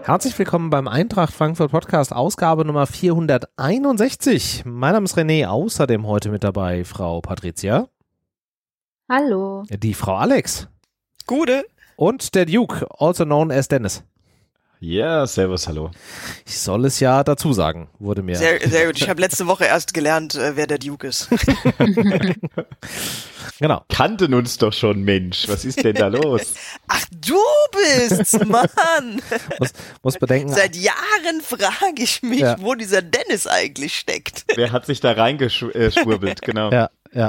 Herzlich willkommen beim Eintracht Frankfurt Podcast, Ausgabe Nummer 461. Mein Name ist René, außerdem heute mit dabei Frau Patricia. Hallo. Die Frau Alex. Gute. Und der Duke, also known as Dennis. Ja, servus, hallo. Ich soll es ja dazu sagen, wurde mir. Sehr gut. Ich habe letzte Woche erst gelernt, wer der Duke ist. Genau. Kannten uns doch schon, Mensch. Was ist denn da los? Ach, du bist's, Mann. Muss bedenken. Seit Jahren frage ich mich, wo dieser Dennis eigentlich steckt. Wer hat sich da reingeschwurbelt, genau. Ja.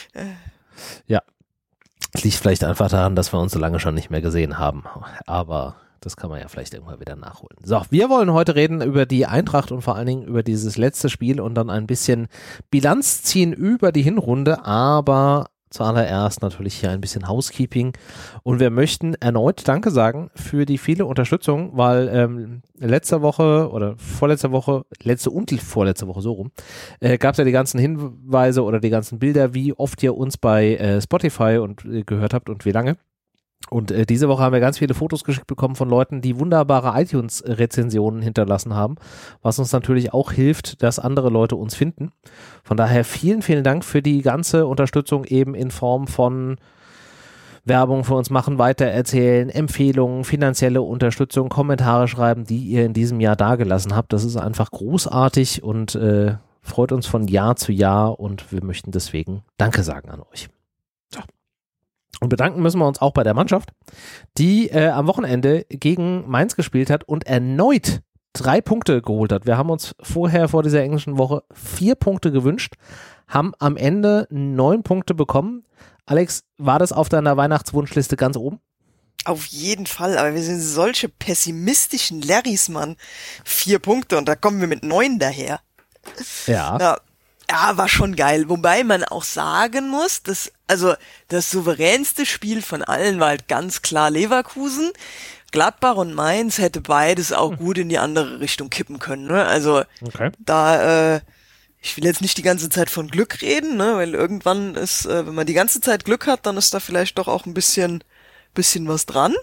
Es liegt vielleicht einfach daran, dass wir uns so lange schon nicht mehr gesehen haben. Aber das kann man ja vielleicht irgendwann wieder nachholen. So, wir wollen heute reden über die Eintracht und vor allen Dingen über dieses letzte Spiel und dann ein bisschen Bilanz ziehen über die Hinrunde, aber zuallererst natürlich hier ein bisschen Housekeeping. Und wir möchten erneut Danke sagen für die viele Unterstützung, weil letzte und vorletzte Woche so rum, gab es ja die ganzen Hinweise oder die ganzen Bilder, wie oft ihr uns bei Spotify gehört habt und wie lange. Und diese Woche haben wir ganz viele Fotos geschickt bekommen von Leuten, die wunderbare iTunes-Rezensionen hinterlassen haben, was uns natürlich auch hilft, dass andere Leute uns finden. Von daher vielen, vielen Dank für die ganze Unterstützung eben in Form von Werbung für uns machen, weitererzählen, Empfehlungen, finanzielle Unterstützung, Kommentare schreiben, die ihr in diesem Jahr dagelassen habt. Das ist einfach großartig und freut uns von Jahr zu Jahr und wir möchten deswegen Danke sagen an euch. Und bedanken müssen wir uns auch bei der Mannschaft, die am Wochenende gegen Mainz gespielt hat und erneut 3 Punkte geholt hat. Wir haben uns vor dieser englischen Woche 4 Punkte gewünscht, haben am Ende 9 Punkte bekommen. Alex, war das auf deiner Weihnachtswunschliste ganz oben? Auf jeden Fall, aber wir sind solche pessimistischen Larrys, Mann. 4 Punkte und da kommen wir mit 9 daher. Ja. Ja, war schon geil. Wobei man auch sagen muss, dass das souveränste Spiel von allen war halt ganz klar Leverkusen. Gladbach und Mainz hätte beides auch gut in die andere Richtung kippen können. Ne? Also ich will jetzt nicht die ganze Zeit von Glück reden, ne? Weil irgendwann ist, wenn man die ganze Zeit Glück hat, dann ist da vielleicht doch auch ein bisschen was dran.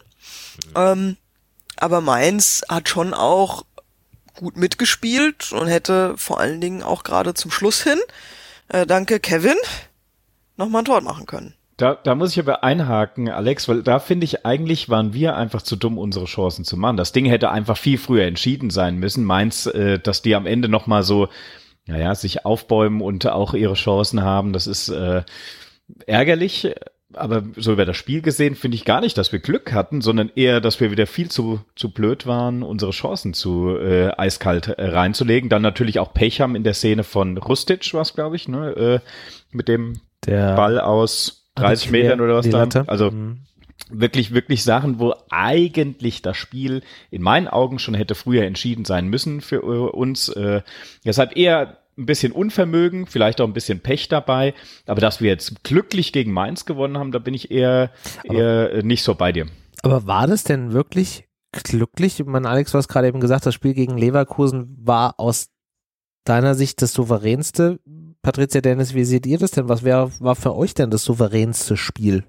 Aber Mainz hat schon auch gut mitgespielt und hätte vor allen Dingen auch gerade zum Schluss hin, danke Kevin, nochmal ein Tor machen können. Da muss ich aber einhaken, Alex, weil da finde ich, eigentlich waren wir einfach zu dumm, unsere Chancen zu machen. Das Ding hätte einfach viel früher entschieden sein müssen. Mainz, dass die am Ende nochmal so, sich aufbäumen und auch ihre Chancen haben, das ist ärgerlich. Aber so über das Spiel gesehen finde ich gar nicht, dass wir Glück hatten, sondern eher, dass wir wieder viel zu blöd waren, unsere Chancen zu eiskalt reinzulegen. Dann natürlich auch Pech haben in der Szene von Rustic, was glaube ich, ne, mit dem Ball aus 30 Metern oder was da. Also wirklich, wirklich Sachen, wo eigentlich das Spiel in meinen Augen schon hätte früher entschieden sein müssen für uns. Deshalb eher ein bisschen Unvermögen, vielleicht auch ein bisschen Pech dabei, aber dass wir jetzt glücklich gegen Mainz gewonnen haben, da bin ich eher nicht so bei dir. Aber war das denn wirklich glücklich? Ich meine, Alex, du hast gerade eben gesagt, das Spiel gegen Leverkusen war aus deiner Sicht das souveränste. Patricia, Dennis, wie seht ihr das denn? Was war für euch denn das souveränste Spiel?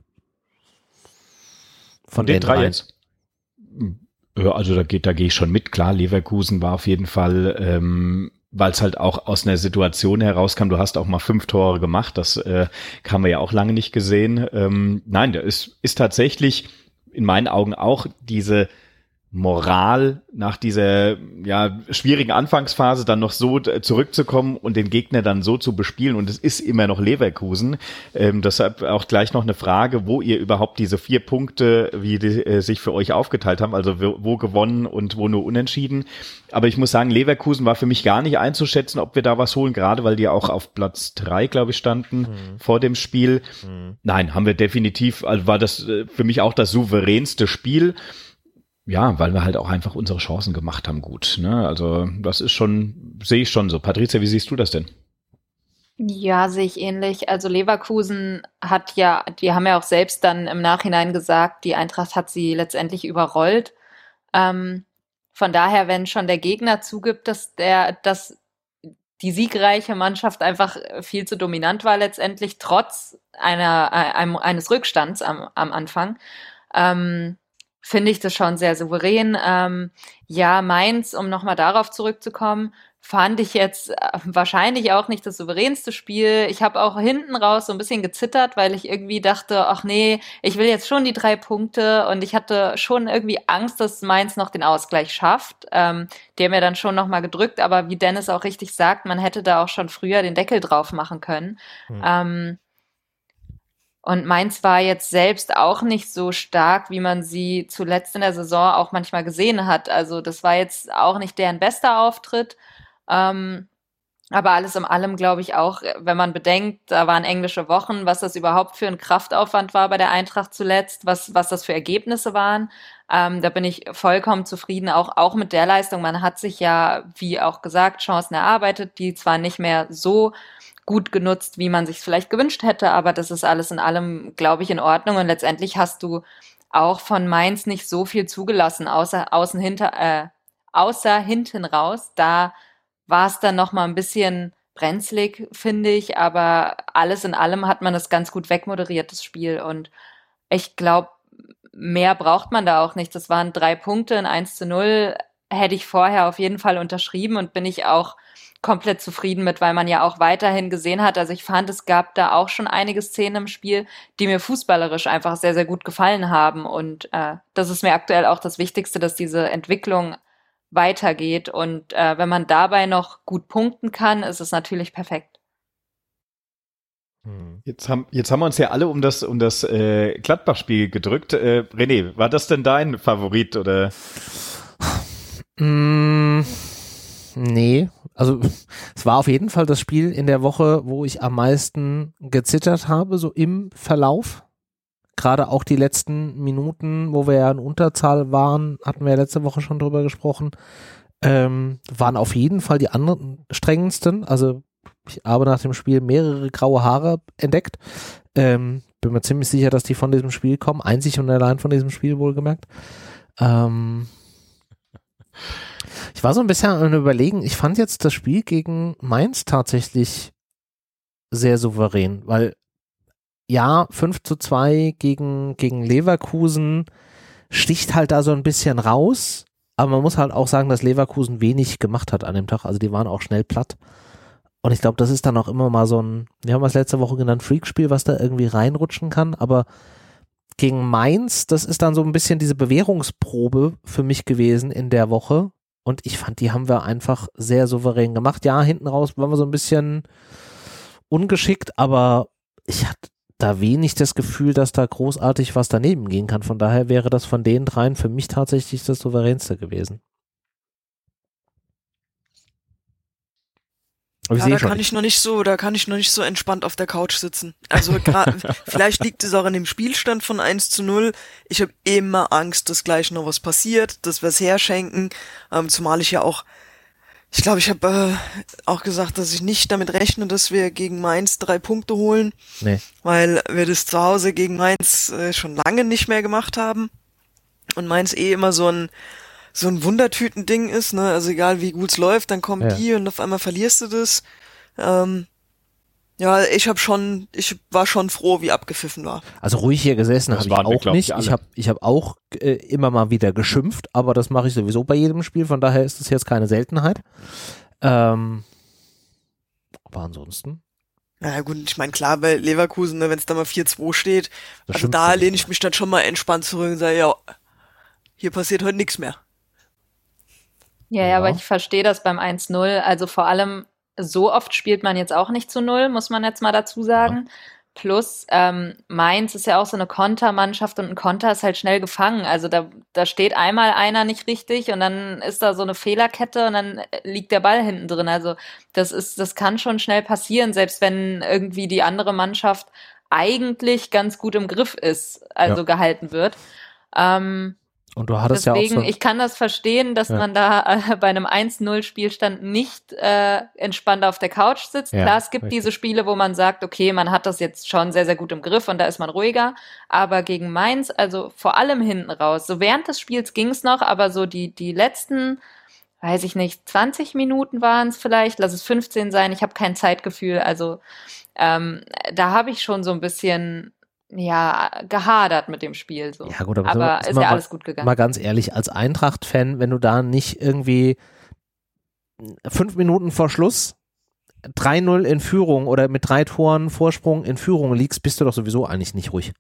Von den 3 jetzt? Ja, also da gehe ich schon mit. Klar, Leverkusen war auf jeden Fall weil es halt auch aus einer Situation herauskam, du hast auch mal 5 Tore gemacht, das haben wir ja auch lange nicht gesehen. Nein, da ist tatsächlich in meinen Augen auch diese Moral nach dieser schwierigen Anfangsphase dann noch so zurückzukommen und den Gegner dann so zu bespielen, und es ist immer noch Leverkusen. Deshalb auch gleich noch eine Frage, wo ihr überhaupt diese 4 Punkte, wie die sich für euch aufgeteilt haben, also wo gewonnen und wo nur unentschieden. Aber ich muss sagen, Leverkusen war für mich gar nicht einzuschätzen, ob wir da was holen, gerade weil die auch auf Platz 3, glaube ich, standen vor dem Spiel. Nein, haben wir definitiv, also war das für mich auch das souveränste Spiel. Ja, weil wir halt auch einfach unsere Chancen gemacht haben gut. Ne? Also das ist schon, sehe ich schon so. Patricia, wie siehst du das denn? Ja, sehe ich ähnlich. Also Leverkusen die haben ja auch selbst dann im Nachhinein gesagt, die Eintracht hat sie letztendlich überrollt. Von daher, wenn schon der Gegner zugibt, dass die siegreiche Mannschaft einfach viel zu dominant war letztendlich, trotz eines Rückstands am Anfang, finde ich das schon sehr souverän. Ja, Mainz, um nochmal darauf zurückzukommen, fand ich jetzt wahrscheinlich auch nicht das souveränste Spiel. Ich habe auch hinten raus so ein bisschen gezittert, weil ich irgendwie dachte, ach nee, ich will jetzt schon die 3 Punkte und ich hatte schon irgendwie Angst, dass Mainz noch den Ausgleich schafft. Die haben ja dann schon nochmal gedrückt, aber wie Dennis auch richtig sagt, man hätte da auch schon früher den Deckel drauf machen können. Und Mainz war jetzt selbst auch nicht so stark, wie man sie zuletzt in der Saison auch manchmal gesehen hat. Also das war jetzt auch nicht deren bester Auftritt. Aber alles in allem glaube ich auch, wenn man bedenkt, da waren englische Wochen, was das überhaupt für ein Kraftaufwand war bei der Eintracht zuletzt, was das für Ergebnisse waren. Da bin ich vollkommen zufrieden, auch mit der Leistung. Man hat sich ja, wie auch gesagt, Chancen erarbeitet, die zwar nicht mehr so gut genutzt, wie man sich vielleicht gewünscht hätte, aber das ist alles in allem, glaube ich, in Ordnung. Und letztendlich hast du auch von Mainz nicht so viel zugelassen, außer hinten raus. Da war es dann noch mal ein bisschen brenzlig, finde ich, aber alles in allem hat man das ganz gut wegmoderiert, das Spiel. Und ich glaube, mehr braucht man da auch nicht. Das waren 3 Punkte, ein 1:0 hätte ich vorher auf jeden Fall unterschrieben und bin ich auch komplett zufrieden mit, weil man ja auch weiterhin gesehen hat. Also ich fand, es gab da auch schon einige Szenen im Spiel, die mir fußballerisch einfach sehr, sehr gut gefallen haben. Und das ist mir aktuell auch das Wichtigste, dass diese Entwicklung weitergeht. Und wenn man dabei noch gut punkten kann, ist es natürlich perfekt. Jetzt haben wir uns ja alle um das Gladbach-Spiel gedrückt. René, war das denn dein Favorit oder? Nee, also es war auf jeden Fall das Spiel in der Woche, wo ich am meisten gezittert habe, so im Verlauf. Gerade auch die letzten Minuten, wo wir ja in Unterzahl waren, hatten wir ja letzte Woche schon drüber gesprochen, waren auf jeden Fall die anstrengendsten. Also ich habe nach dem Spiel mehrere graue Haare entdeckt. Bin mir ziemlich sicher, dass die von diesem Spiel kommen. Einzig und allein von diesem Spiel wohlgemerkt. Ich war so ein bisschen am Überlegen, ich fand jetzt das Spiel gegen Mainz tatsächlich sehr souverän, weil ja, 5:2 gegen Leverkusen sticht halt da so ein bisschen raus, aber man muss halt auch sagen, dass Leverkusen wenig gemacht hat an dem Tag, also die waren auch schnell platt. Und ich glaube, das ist dann auch immer mal so ein, wir haben es letzte Woche genannt, Freakspiel, was da irgendwie reinrutschen kann, aber gegen Mainz, das ist dann so ein bisschen diese Bewährungsprobe für mich gewesen in der Woche. Und ich fand, die haben wir einfach sehr souverän gemacht. Ja, hinten raus waren wir so ein bisschen ungeschickt, aber ich hatte da wenig das Gefühl, dass da großartig was daneben gehen kann. Von daher wäre das von den dreien für mich tatsächlich das souveränste gewesen. Ja, da kann ich noch nicht so entspannt auf der Couch sitzen. Also vielleicht liegt es auch an dem Spielstand von 1:0. Ich habe immer Angst, dass gleich noch was passiert, dass wir es herschenken. Zumal ich ja auch, ich glaube, ich habe auch gesagt, dass ich nicht damit rechne, dass wir gegen Mainz 3 Punkte holen. Nee. Weil wir das zu Hause gegen Mainz schon lange nicht mehr gemacht haben. Und Mainz immer so ein Wundertüten-Ding ist, ne, also egal wie gut's läuft, dann kommen die und auf einmal verlierst du das. Ja, ich war schon froh, wie abgepfiffen war. Also ruhig hier gesessen habe ich auch nicht. Ich hab auch immer mal wieder geschimpft, aber das mache ich sowieso bei jedem Spiel, von daher ist das jetzt keine Seltenheit. Aber ansonsten. Na gut, ich meine, klar, bei Leverkusen, ne, wenn es da mal 4:2 steht, also da lehne ich mich dann schon mal entspannt zurück und sage, ja, hier passiert heute nichts mehr. Ja, aber ich verstehe das beim 1:0. Also vor allem, so oft spielt man jetzt auch nicht zu 0, muss man jetzt mal dazu sagen. Ja. Plus, Mainz ist ja auch so eine Kontermannschaft und ein Konter ist halt schnell gefangen. Also da steht einmal einer nicht richtig und dann ist da so eine Fehlerkette und dann liegt der Ball hinten drin. Also das kann schon schnell passieren, selbst wenn irgendwie die andere Mannschaft eigentlich ganz gut im Griff ist, also gehalten wird. Und du hattest deswegen, ja auch so, ich kann das verstehen, dass man da bei einem 1:0 Spielstand nicht entspannt auf der Couch sitzt. Klar, es gibt diese Spiele, wo man sagt, okay, man hat das jetzt schon sehr, sehr gut im Griff und da ist man ruhiger. Aber gegen Mainz, also vor allem hinten raus, so während des Spiels ging es noch, aber so die letzten, weiß ich nicht, 20 Minuten waren es vielleicht, lass es 15 sein, ich habe kein Zeitgefühl. Also da habe ich schon so ein bisschen gehadert mit dem Spiel. So. Ja gut, aber ist ja alles gut gegangen. Mal ganz ehrlich, als Eintracht-Fan, wenn du da nicht irgendwie 5 Minuten vor Schluss 3-0 in Führung oder mit 3 Toren Vorsprung in Führung liegst, bist du doch sowieso eigentlich nicht ruhig.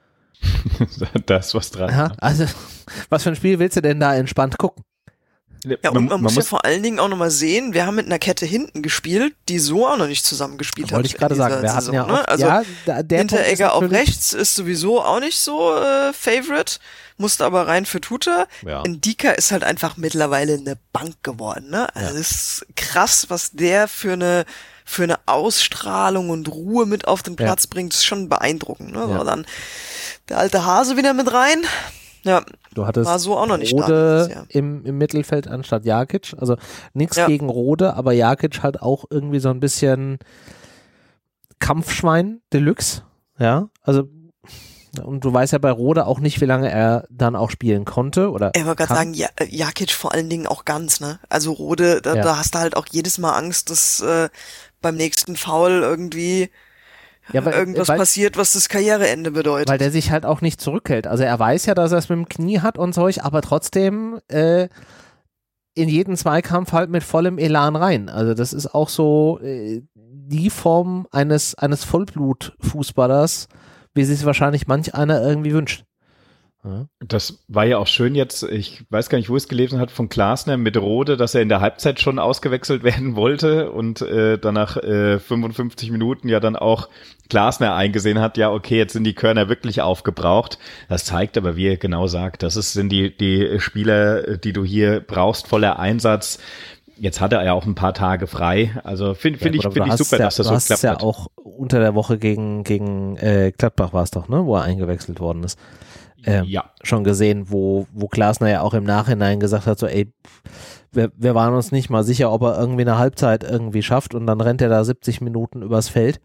Da ist was dran. Ja, also, was für ein Spiel willst du denn da entspannt gucken? Ja, und man muss ja vor allen Dingen auch nochmal sehen, wir haben mit einer Kette hinten gespielt, die so auch noch nicht zusammengespielt hat. Wollte ich gerade sagen, wir hatten ja auch, ne? Also ja, der Hinteregger auf rechts ist sowieso auch nicht so Favorite, musste aber rein für Tuta. Ja. Ndika ist halt einfach mittlerweile eine Bank geworden, ne? Also das ist krass, was der für eine Ausstrahlung und Ruhe mit auf den Platz bringt, das ist schon beeindruckend, ne? Ja. So, dann der alte Hase wieder mit rein. Ja, du hattest war so auch noch nicht Rode da. im Mittelfeld anstatt Jakic. Also nichts Ja. gegen Rode, aber Jakic halt auch irgendwie so ein bisschen Kampfschwein Deluxe. Ja, also und du weißt ja bei Rode auch nicht, wie lange er dann auch spielen konnte. Oder Ich wollte gerade sagen, Jakic vor allen Dingen auch ganz, ne? Also Rode, da hast du halt auch jedes Mal Angst, dass beim nächsten Foul irgendwie irgendwas passiert, was das Karriereende bedeutet. Weil der sich halt auch nicht zurückhält. Also er weiß ja, dass er es mit dem Knie hat und solch, aber trotzdem in jeden Zweikampf halt mit vollem Elan rein. Also das ist auch so die Form eines Vollblut-Fußballers, wie sich es wahrscheinlich manch einer irgendwie wünscht. Ja. Das war ja auch schön jetzt, ich weiß gar nicht, wo es gelesen hat, von Glasner mit Rode, dass er in der Halbzeit schon ausgewechselt werden wollte und dann nach 55 Minuten ja dann auch Glasner eingesehen hat, ja okay, jetzt sind die Körner wirklich aufgebraucht. Das zeigt aber, wie er genau sagt, das sind die Spieler, die du hier brauchst, voller Einsatz. Jetzt hat er ja auch ein paar Tage frei, also finde ich super, dass das so klappt. Du hast ja auch unter der Woche gegen Gladbach war es doch, ne, wo er eingewechselt worden ist. Schon gesehen, wo Glasner ja auch im Nachhinein gesagt hat, so ey, wir waren uns nicht mal sicher, ob er irgendwie eine Halbzeit irgendwie schafft und dann rennt er da 70 Minuten übers Feld.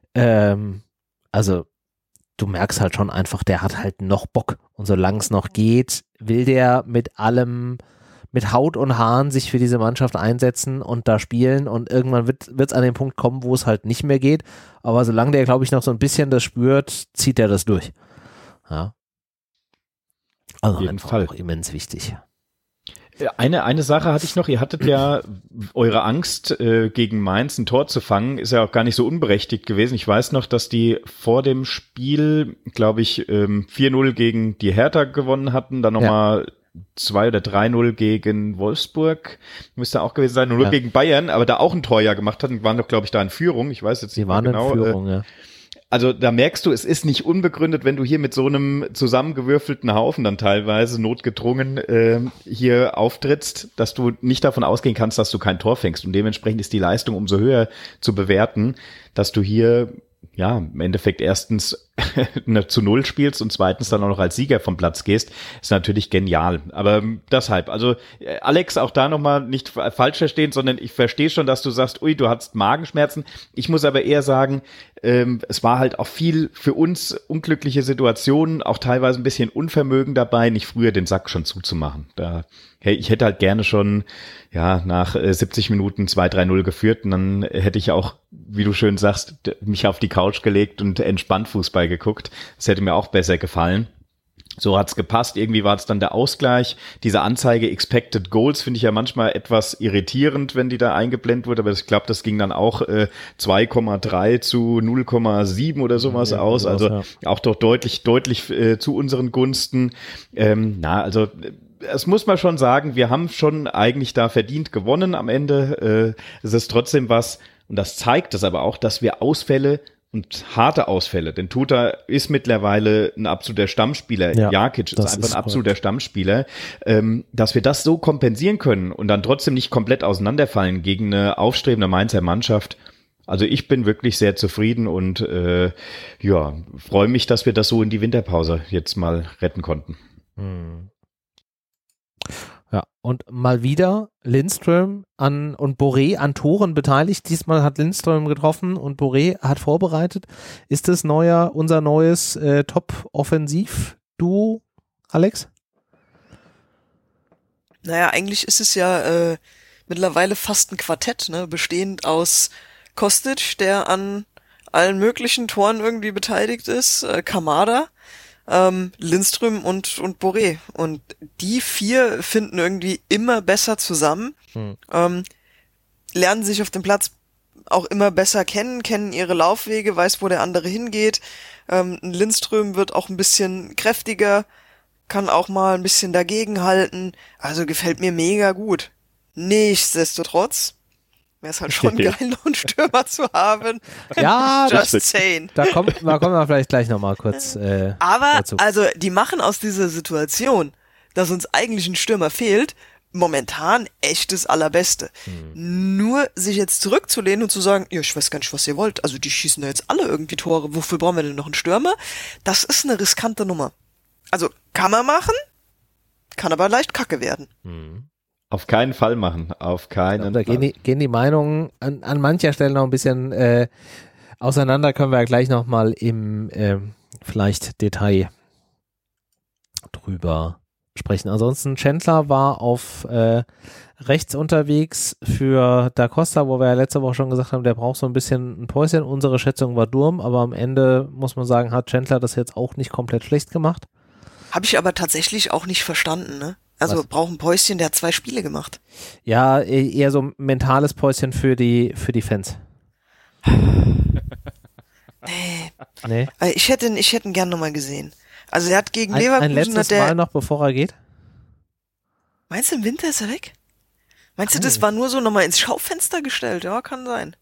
Also du merkst halt schon einfach, der hat halt noch Bock und solange es noch geht, will der mit allem, mit Haut und Haaren sich für diese Mannschaft einsetzen und da spielen und irgendwann wird es an den Punkt kommen, wo es halt nicht mehr geht, aber solange der, glaube ich, noch so ein bisschen das spürt, zieht er das durch. Ja. Also auf jeden Fall auch immens wichtig. Eine Sache hatte ich noch, ihr hattet ja eure Angst gegen Mainz ein Tor zu fangen, ist ja auch gar nicht so unberechtigt gewesen. Ich weiß noch, dass die vor dem Spiel, glaube ich, 4-0 gegen die Hertha gewonnen hatten, dann nochmal 2 oder 3-0 gegen Wolfsburg, müsste auch gewesen sein, 0 gegen Bayern, aber da auch ein Tor ja gemacht hatten, waren doch, glaube ich, da in Führung, ich weiß jetzt nicht mehr genau. Die waren in Führung, ja. Also da merkst du, es ist nicht unbegründet, wenn du hier mit so einem zusammengewürfelten Haufen dann teilweise notgedrungen hier auftrittst, dass du nicht davon ausgehen kannst, dass du kein Tor fängst. Und dementsprechend ist die Leistung umso höher zu bewerten, dass du hier ja im Endeffekt erstens zu 0 spielst und zweitens dann auch noch als Sieger vom Platz gehst, ist natürlich genial. Aber deshalb, also Alex, auch da nochmal nicht falsch verstehen, sondern ich verstehe schon, dass du sagst, ui, du hattest Magenschmerzen. Ich muss aber eher sagen, es war halt auch viel für uns unglückliche Situationen, auch teilweise ein bisschen Unvermögen dabei, nicht früher den Sack schon zuzumachen. Ich hätte halt gerne schon nach 70 Minuten 2-3-0 geführt und dann hätte ich auch, wie du schön sagst, mich auf die Couch gelegt und entspannt Fußball geguckt. Das hätte mir auch besser gefallen. So hat's gepasst. Irgendwie war es dann der Ausgleich. Diese Anzeige Expected Goals finde ich ja manchmal etwas irritierend, wenn die da eingeblendet wurde. Aber ich glaube, das ging dann auch 2,3 zu 0,7 oder sowas aus. Also auch doch deutlich zu unseren Gunsten. Also es muss man schon sagen, wir haben schon eigentlich da verdient gewonnen am Ende. Es ist trotzdem was, und das zeigt es aber auch, dass wir Ausfälle und harte Ausfälle, denn Tuta ist mittlerweile ein absoluter Stammspieler, Jakic ist einfach ein absoluter Stammspieler, dass wir das so kompensieren können und dann trotzdem nicht komplett auseinanderfallen gegen eine aufstrebende Mainzer Mannschaft. Also ich bin wirklich sehr zufrieden und freue mich, dass wir das so in die Winterpause jetzt mal retten konnten. Ja, und mal wieder Lindström und Boré an Toren beteiligt. Diesmal hat Lindström getroffen und Boré hat vorbereitet. Ist das unser neues Top-Offensiv-Duo, Alex? Naja, eigentlich ist es ja mittlerweile fast ein Quartett, ne? Bestehend aus Kostic, der an allen möglichen Toren irgendwie beteiligt ist, Kamada, Lindström und Boré. Und die 4 finden irgendwie immer besser zusammen, lernen sich auf dem Platz auch immer besser kennen ihre Laufwege, weiß, wo der andere hingeht. Lindström wird auch ein bisschen kräftiger, kann auch mal ein bisschen dagegenhalten. Also gefällt mir mega gut. Nichtsdestotrotz wäre es halt schon geil, noch einen Stürmer zu haben. Ja, Just saying. Da kommen wir vielleicht gleich nochmal kurz Aber, dazu. also, die machen aus dieser Situation, dass uns eigentlich ein Stürmer fehlt, momentan echt das Allerbeste. Nur sich jetzt zurückzulehnen und zu sagen, ja, ich weiß gar nicht, was ihr wollt. Also, die schießen da jetzt alle irgendwie Tore. Wofür brauchen wir denn noch einen Stürmer? Das ist eine riskante Nummer. Also, kann man machen, kann aber leicht kacke werden. Auf keinen Fall machen, auf keinen Da Fall. gehen die Meinungen an mancher Stelle noch ein bisschen auseinander, können wir ja gleich nochmal im vielleicht Detail drüber sprechen. Ansonsten Chandler war auf rechts unterwegs für Da Costa, wo wir ja letzte Woche schon gesagt haben, der braucht so ein bisschen ein Päuschen. Unsere Schätzung war Durm, aber am Ende muss man sagen, hat Chandler das jetzt auch nicht komplett schlecht gemacht. Habe ich aber tatsächlich auch nicht verstanden, ne? Also Was? braucht ein Päuschen, der hat 2 Spiele gemacht. Ja, eher so ein mentales Päuschen für die Fans. Nee. Ich hätte ihn gern nochmal gesehen. Also er hat gegen Ein Leverkusen letztes Mal noch, bevor er geht? Meinst du, im Winter ist er weg? Meinst du, Kann das war nur so nochmal ins Schaufenster gestellt? Ja, kann sein.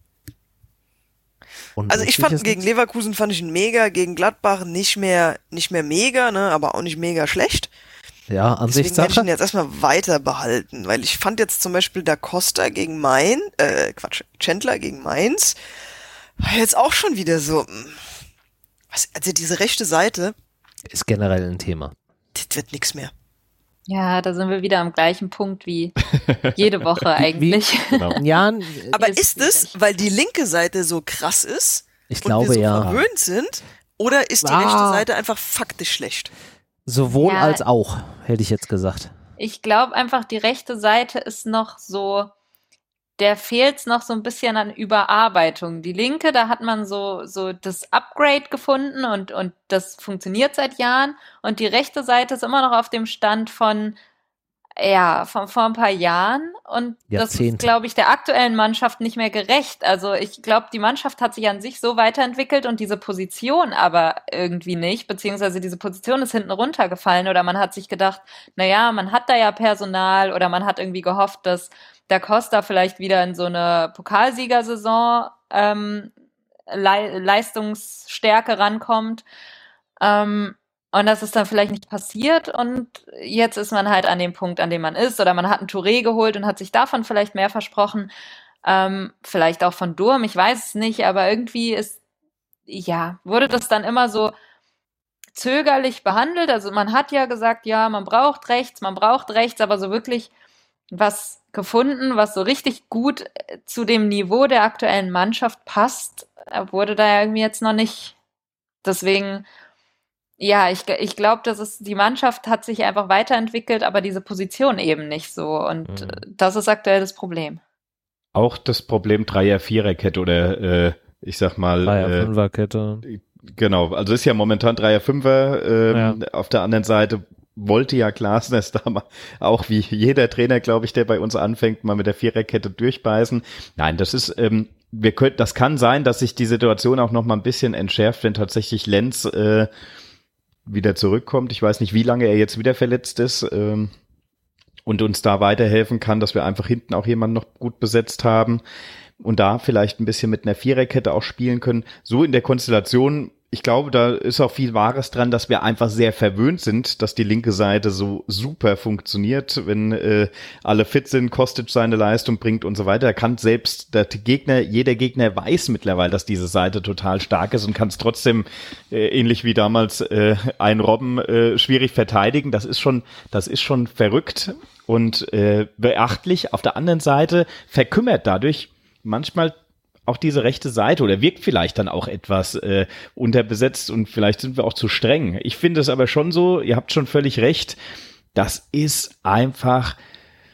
Und Also ich fand, gegen Leverkusen fand ich ihn mega, gegen Gladbach nicht mehr mega, ne, aber auch nicht mega schlecht. Ja, Deswegen hätte ich Ansichtssache. ihn jetzt erstmal weiter behalten, weil ich fand jetzt zum Beispiel Da Costa gegen Chandler gegen Mainz, war jetzt auch schon wieder so, also diese rechte Seite, Ist generell ein Thema. das wird nix mehr. Ja, da sind wir wieder am gleichen Punkt wie jede Woche eigentlich. Genau. Ja, Aber Ist ist es, weil die linke Seite so krass ist ich und glaube wir so ja. verwöhnt sind, oder ist die rechte Seite einfach faktisch schlecht? Sowohl Ja. als auch, hätte ich jetzt gesagt. Ich glaube einfach, die rechte Seite ist noch so, der fehlt's noch so ein bisschen an Überarbeitung. Die linke, da hat man so das Upgrade gefunden und das funktioniert seit Jahren. Und die rechte Seite ist immer noch auf dem Stand von vor ein paar Jahren. Und das ist, Jahrzehnte. glaube ich, der aktuellen Mannschaft nicht mehr gerecht. Also ich glaube, die Mannschaft hat sich an sich so weiterentwickelt und diese Position aber irgendwie nicht, beziehungsweise diese Position ist hinten runtergefallen oder man hat sich gedacht, naja, man hat da ja Personal oder man hat irgendwie gehofft, dass Da Costa vielleicht wieder in so eine Pokalsiegersaison Leistungsstärke rankommt. Und das ist dann vielleicht nicht passiert und jetzt ist man halt an dem Punkt, an dem man ist, oder man hat einen Touré geholt und hat sich davon vielleicht mehr versprochen, vielleicht auch von Durm, ich weiß es nicht, aber irgendwie wurde das dann immer so zögerlich behandelt. Also man hat ja gesagt, ja, man braucht rechts, aber so wirklich was gefunden, was so richtig gut zu dem Niveau der aktuellen Mannschaft passt, wurde da ja irgendwie jetzt noch nicht. Deswegen, ja, ich glaube, die Mannschaft hat sich einfach weiterentwickelt, aber diese Position eben nicht so. Und das ist aktuell das Problem. Auch das Problem Dreier-Vierer-Kette oder ich sag mal Dreier-Fünfer-Kette. Genau, also ist ja momentan Dreier-Fünfer. Ja. Auf der anderen Seite wollte ja Glasner da mal auch wie jeder Trainer, glaube ich, der bei uns anfängt, mal mit der Viererkette durchbeißen. Nein, das ist das kann sein, dass sich die Situation auch noch mal ein bisschen entschärft, wenn tatsächlich Lenz wieder zurückkommt. Ich weiß nicht, wie lange er jetzt wieder verletzt ist und uns da weiterhelfen kann, dass wir einfach hinten auch jemanden noch gut besetzt haben und da vielleicht ein bisschen mit einer Viererkette auch spielen können. So in der Konstellation, ich glaube, da ist auch viel Wahres dran, dass wir einfach sehr verwöhnt sind, dass die linke Seite so super funktioniert, wenn alle fit sind, Kostic seine Leistung bringt und so weiter. Da kann selbst jeder Gegner weiß mittlerweile, dass diese Seite total stark ist und kann es trotzdem ähnlich wie damals ein Robben schwierig verteidigen. Das ist schon verrückt und beachtlich. Auf der anderen Seite verkümmert dadurch manchmal auch diese rechte Seite oder wirkt vielleicht dann auch etwas unterbesetzt und vielleicht sind wir auch zu streng. Ich finde es aber schon so, ihr habt schon völlig recht, das ist einfach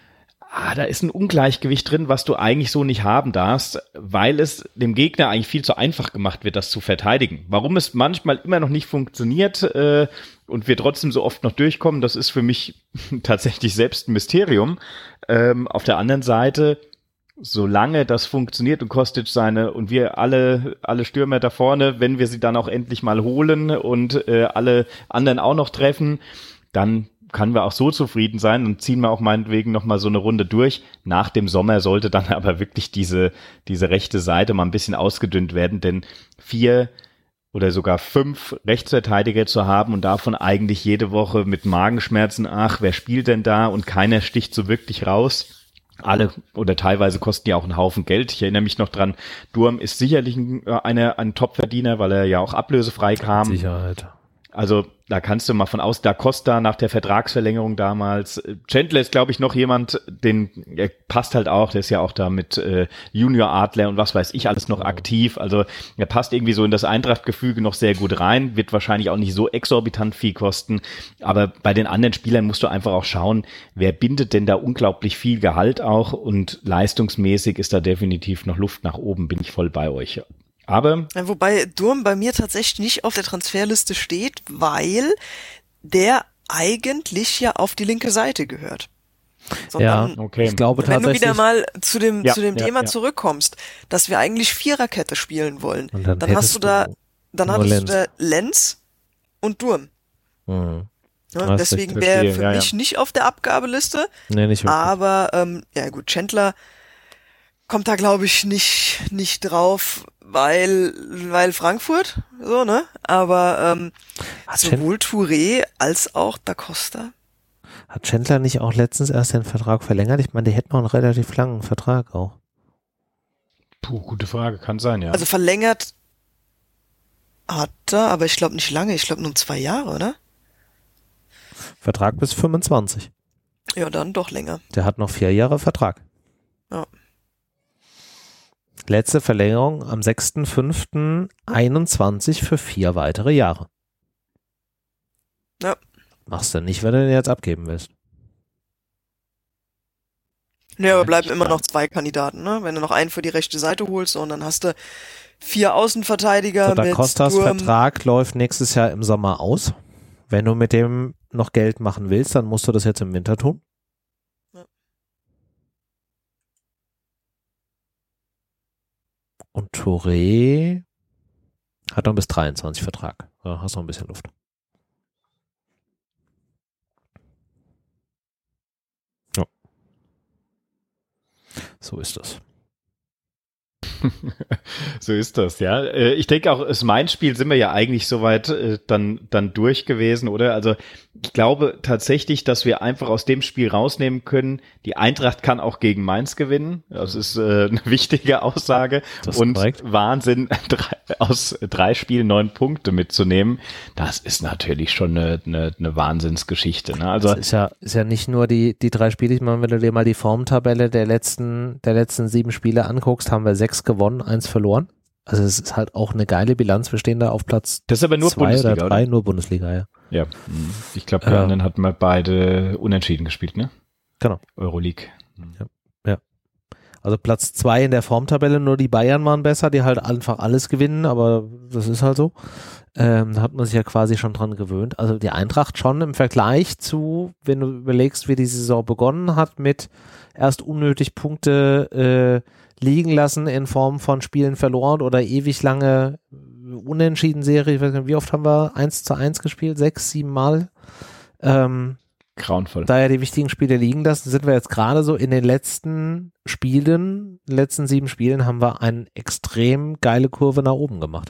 da ist ein Ungleichgewicht drin, was du eigentlich so nicht haben darfst, weil es dem Gegner eigentlich viel zu einfach gemacht wird, das zu verteidigen. Warum es manchmal immer noch nicht funktioniert und wir trotzdem so oft noch durchkommen, das ist für mich tatsächlich selbst ein Mysterium. Auf der anderen Seite, solange das funktioniert und Kostic und wir alle Stürmer da vorne, wenn wir sie dann auch endlich mal holen und alle anderen auch noch treffen, dann können wir auch so zufrieden sein und ziehen wir auch meinetwegen noch mal so eine Runde durch. Nach dem Sommer sollte dann aber wirklich diese rechte Seite mal ein bisschen ausgedünnt werden, denn 4 oder sogar 5 Rechtsverteidiger zu haben und davon eigentlich jede Woche mit Magenschmerzen, wer spielt denn da? Und keiner sticht so wirklich raus. Alle oder teilweise kosten ja auch einen Haufen Geld. Ich erinnere mich noch dran, Durm ist sicherlich ein Top-Verdiener, weil er ja auch ablösefrei kam. Sicherheit. Also da kannst du mal von aus, da Costa nach der Vertragsverlängerung damals, Chandler ist glaube ich noch jemand, der passt halt auch, der ist ja auch da mit Junior Adler und was weiß ich alles noch aktiv, also er passt irgendwie so in das Eintracht-Gefüge noch sehr gut rein, wird wahrscheinlich auch nicht so exorbitant viel kosten, aber bei den anderen Spielern musst du einfach auch schauen, wer bindet denn da unglaublich viel Gehalt auch und leistungsmäßig ist da definitiv noch Luft nach oben, bin ich voll bei euch. Aber wobei Durm bei mir tatsächlich nicht auf der Transferliste steht, weil der eigentlich ja auf die linke Seite gehört. Sondern okay. Ich glaube wenn du tatsächlich, wieder mal zu dem Thema zurückkommst, dass wir eigentlich Viererkette spielen wollen, dann hattest du da Lenz und Durm. Mhm. Ja, deswegen wäre für mich nicht auf der Abgabeliste. Nee, nicht wirklich. Aber gut, Chandler kommt da glaube ich nicht drauf, weil Frankfurt, so, ne? Aber sowohl Touré als auch Da Costa. Hat Chandler nicht auch letztens erst den Vertrag verlängert? Ich meine, die hätten auch einen relativ langen Vertrag auch. Gute Frage, kann sein, ja. Also verlängert hat er, aber ich glaube nicht lange, ich glaube nur 2 Jahre, oder? Vertrag bis 25. Ja, dann doch länger. Der hat noch 4 Jahre Vertrag. Ja. Letzte Verlängerung am 6.5.21 für 4 weitere Jahre. Ja. Machst du nicht, wenn du den jetzt abgeben willst. Ja, aber bleiben immer noch 2 Kandidaten, ne? Wenn du noch einen für die rechte Seite holst und dann hast du 4 Außenverteidiger Da mit Costas Durm. Vertrag läuft nächstes Jahr im Sommer aus. Wenn du mit dem noch Geld machen willst, dann musst du das jetzt im Winter tun. Und Touré hat noch bis 23 Vertrag. Da hast du noch ein bisschen Luft. Ja. So ist das. So ist das, ja. Ich denke auch, das Mainz-Spiel sind wir ja eigentlich soweit dann durch gewesen, oder? Also ich glaube tatsächlich, dass wir einfach aus dem Spiel rausnehmen können, die Eintracht kann auch gegen Mainz gewinnen. Das ist eine wichtige Aussage. Das ist und korrekt. Wahnsinn, aus 3 Spielen 9 Punkte mitzunehmen. Das ist natürlich schon eine Wahnsinnsgeschichte. Ne? Also das ist ja nicht nur die 3 Spiele. Ich meine, wenn du dir mal die Formtabelle der letzten 7 Spiele anguckst, haben wir 6 gewonnen, 1 verloren. Also es ist halt auch eine geile Bilanz. Wir stehen da auf Platz das ist aber nur 2 Bundesliga, oder 3, oder? nur Bundesliga, ja. Ja, ich glaube, die anderen hatten wir beide unentschieden gespielt, ne? Genau. Euroleague. Ja. Also Platz 2 in der Formtabelle, nur die Bayern waren besser, die halt einfach alles gewinnen, aber das ist halt so. Da hat man sich ja quasi schon dran gewöhnt. Also die Eintracht schon im Vergleich zu, wenn du überlegst, wie die Saison begonnen hat, mit erst unnötig Punkte liegen lassen in Form von Spielen verloren oder ewig lange Unentschieden-Serie. Ich weiß nicht, wie oft haben wir 1:1 gespielt? 6, 7 Mal. Grauenvoll. Da ja die wichtigen Spiele liegen lassen, sind wir jetzt gerade so in den letzten 7 Spielen haben wir eine extrem geile Kurve nach oben gemacht.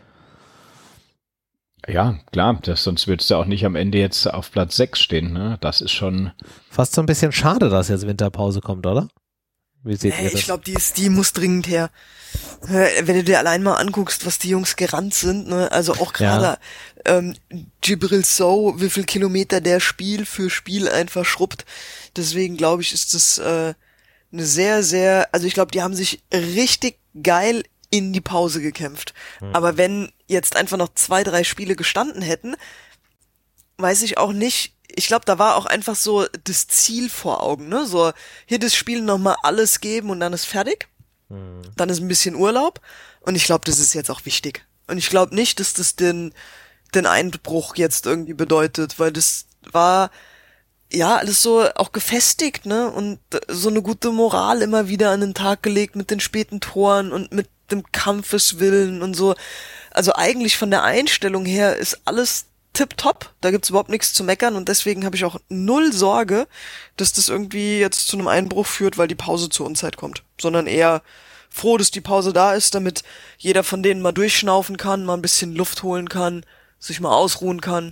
Ja, klar, sonst würdest du auch nicht am Ende jetzt auf Platz 6 stehen. Ne? Das ist schon... Fast so ein bisschen schade, dass jetzt Winterpause kommt, oder? Wie seht ihr das? Ich glaube, die muss dringend her. Wenn du dir allein mal anguckst, was die Jungs gerannt sind, ne, also auch gerade Djibril Sow, wie viel Kilometer der Spiel für Spiel einfach schrubbt. Deswegen glaube ich, ist das eine sehr, sehr, also ich glaube, die haben sich richtig geil in die Pause gekämpft. Aber wenn jetzt einfach noch 2, 3 Spiele gestanden hätten, weiß ich auch nicht, ich glaube, da war auch einfach so das Ziel vor Augen, ne? So, hier das Spiel nochmal alles geben und dann ist fertig. Dann ist ein bisschen Urlaub. Und ich glaube, das ist jetzt auch wichtig. Und ich glaube nicht, dass das den Einbruch jetzt irgendwie bedeutet, weil das war ja alles so auch gefestigt, ne? Und so eine gute Moral immer wieder an den Tag gelegt mit den späten Toren und mit dem Kampfeswillen und so. Also eigentlich von der Einstellung her ist alles tipptopp, da gibt's überhaupt nichts zu meckern und deswegen habe ich auch null Sorge, dass das irgendwie jetzt zu einem Einbruch führt, weil die Pause zur Unzeit kommt, sondern eher froh, dass die Pause da ist, damit jeder von denen mal durchschnaufen kann, mal ein bisschen Luft holen kann, sich mal ausruhen kann.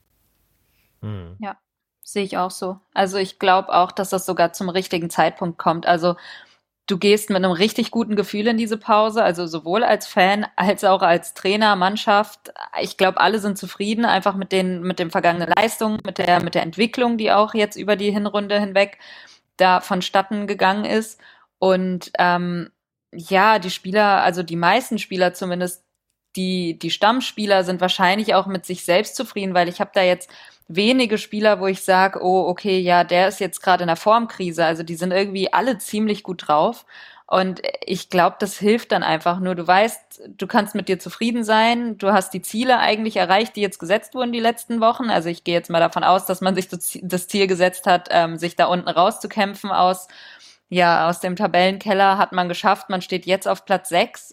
Ja, sehe ich auch so. Also ich glaube auch, dass das sogar zum richtigen Zeitpunkt kommt. Also du gehst mit einem richtig guten Gefühl in diese Pause, also sowohl als Fan als auch als Trainer, Mannschaft. Ich glaube, alle sind zufrieden, einfach mit den vergangenen Leistungen, mit der Entwicklung, die auch jetzt über die Hinrunde hinweg da vonstatten gegangen ist. Und ja, die Spieler, also die meisten Spieler zumindest, die Stammspieler sind wahrscheinlich auch mit sich selbst zufrieden, weil ich habe da jetzt wenige Spieler, wo ich sage, oh, okay, ja, der ist jetzt gerade in der Formkrise. Also die sind irgendwie alle ziemlich gut drauf. Und ich glaube, das hilft dann einfach nur. Du weißt, du kannst mit dir zufrieden sein. Du hast die Ziele eigentlich erreicht, die jetzt gesetzt wurden die letzten Wochen. Also ich gehe jetzt mal davon aus, dass man sich das Ziel gesetzt hat, sich da unten rauszukämpfen aus dem Tabellenkeller hat man geschafft. Man steht jetzt auf Platz 6.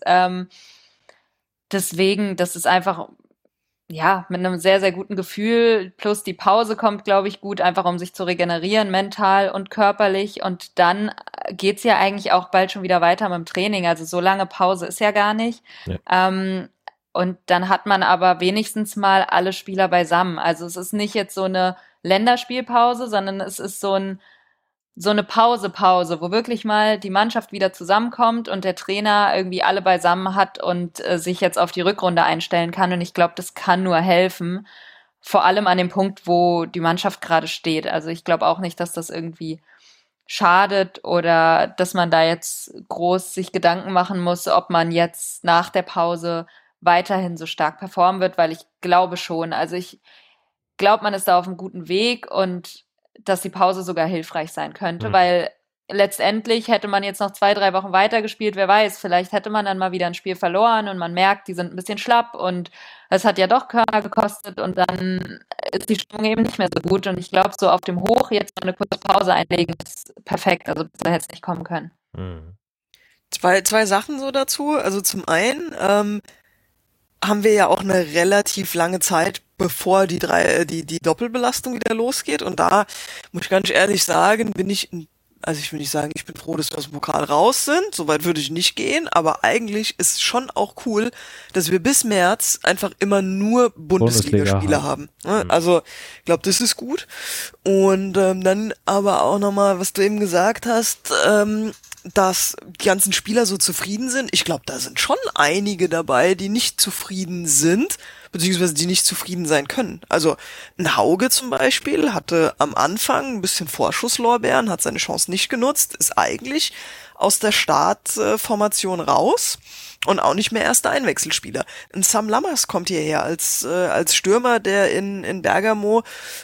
Deswegen, das ist einfach ja, mit einem sehr, sehr guten Gefühl, plus die Pause kommt, glaube ich, gut, einfach um sich zu regenerieren, mental und körperlich. Und dann geht's ja eigentlich auch bald schon wieder weiter mit dem Training. Also so lange Pause ist ja gar nicht. Ja. Und dann hat man aber wenigstens mal alle Spieler beisammen. Also es ist nicht jetzt so eine Länderspielpause, sondern es ist so eine Pause, wo wirklich mal die Mannschaft wieder zusammenkommt und der Trainer irgendwie alle beisammen hat und sich jetzt auf die Rückrunde einstellen kann. Und ich glaube, das kann nur helfen, vor allem an dem Punkt, wo die Mannschaft gerade steht. Also ich glaube auch nicht, dass das irgendwie schadet oder dass man da jetzt groß sich Gedanken machen muss, ob man jetzt nach der Pause weiterhin so stark performen wird, weil ich glaube schon. Also ich glaube, man ist da auf einem guten Weg und dass die Pause sogar hilfreich sein könnte, weil letztendlich hätte man jetzt noch 2-3 Wochen weitergespielt, wer weiß, vielleicht hätte man dann mal wieder ein Spiel verloren und man merkt, die sind ein bisschen schlapp und es hat ja doch Körner gekostet und dann ist die Stimmung eben nicht mehr so gut und ich glaube, so auf dem Hoch jetzt mal eine kurze Pause einlegen ist perfekt, also besser hätte es nicht kommen können. Zwei Sachen so dazu, also zum einen haben wir ja auch eine relativ lange Zeit, bevor die Doppelbelastung wieder losgeht. Und da muss ich ganz ehrlich sagen, ich will nicht sagen, ich bin froh, dass wir aus dem Pokal raus sind. Soweit würde ich nicht gehen. Aber eigentlich ist schon auch cool, dass wir bis März einfach immer nur Bundesligaspiele haben. Also, ich glaube, das ist gut. Und dann aber auch nochmal, was du eben gesagt hast, dass die ganzen Spieler so zufrieden sind. Ich glaube, da sind schon einige dabei, die nicht zufrieden sind, beziehungsweise die nicht zufrieden sein können. Also ein Hauge zum Beispiel hatte am Anfang ein bisschen Vorschusslorbeeren, hat seine Chance nicht genutzt, ist eigentlich aus der Startformation raus und auch nicht mehr erster Einwechselspieler. Ein Sam Lammers kommt hierher als Stürmer, der in Bergamo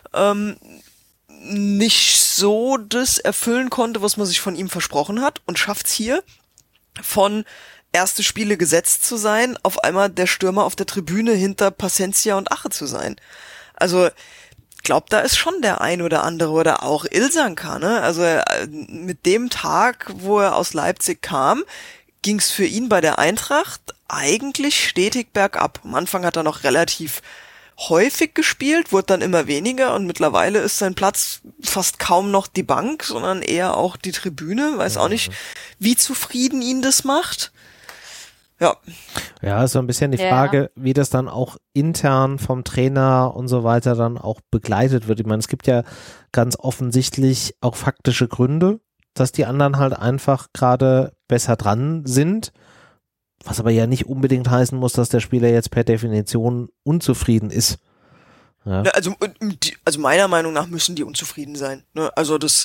nicht so das erfüllen konnte, was man sich von ihm versprochen hat und schafft's hier von erste Spiele gesetzt zu sein, auf einmal der Stürmer auf der Tribüne hinter Pacencia und Ache zu sein. Also, ich glaube, da ist schon der ein oder andere oder auch Ilsanker, ne? Also, mit dem Tag, wo er aus Leipzig kam, ging's für ihn bei der Eintracht eigentlich stetig bergab. Am Anfang hat er noch relativ häufig gespielt, wurde dann immer weniger und mittlerweile ist sein Platz fast kaum noch die Bank, sondern eher auch die Tribüne. Weiß auch nicht, wie zufrieden ihn das macht. Ja, ist so ein bisschen die Frage, wie das dann auch intern vom Trainer und so weiter dann auch begleitet wird. Ich meine, es gibt ja ganz offensichtlich auch faktische Gründe, dass die anderen halt einfach gerade besser dran sind. Was aber ja nicht unbedingt heißen muss, dass der Spieler jetzt per Definition unzufrieden ist. Ja. Also meiner Meinung nach müssen die unzufrieden sein. Ne? Also das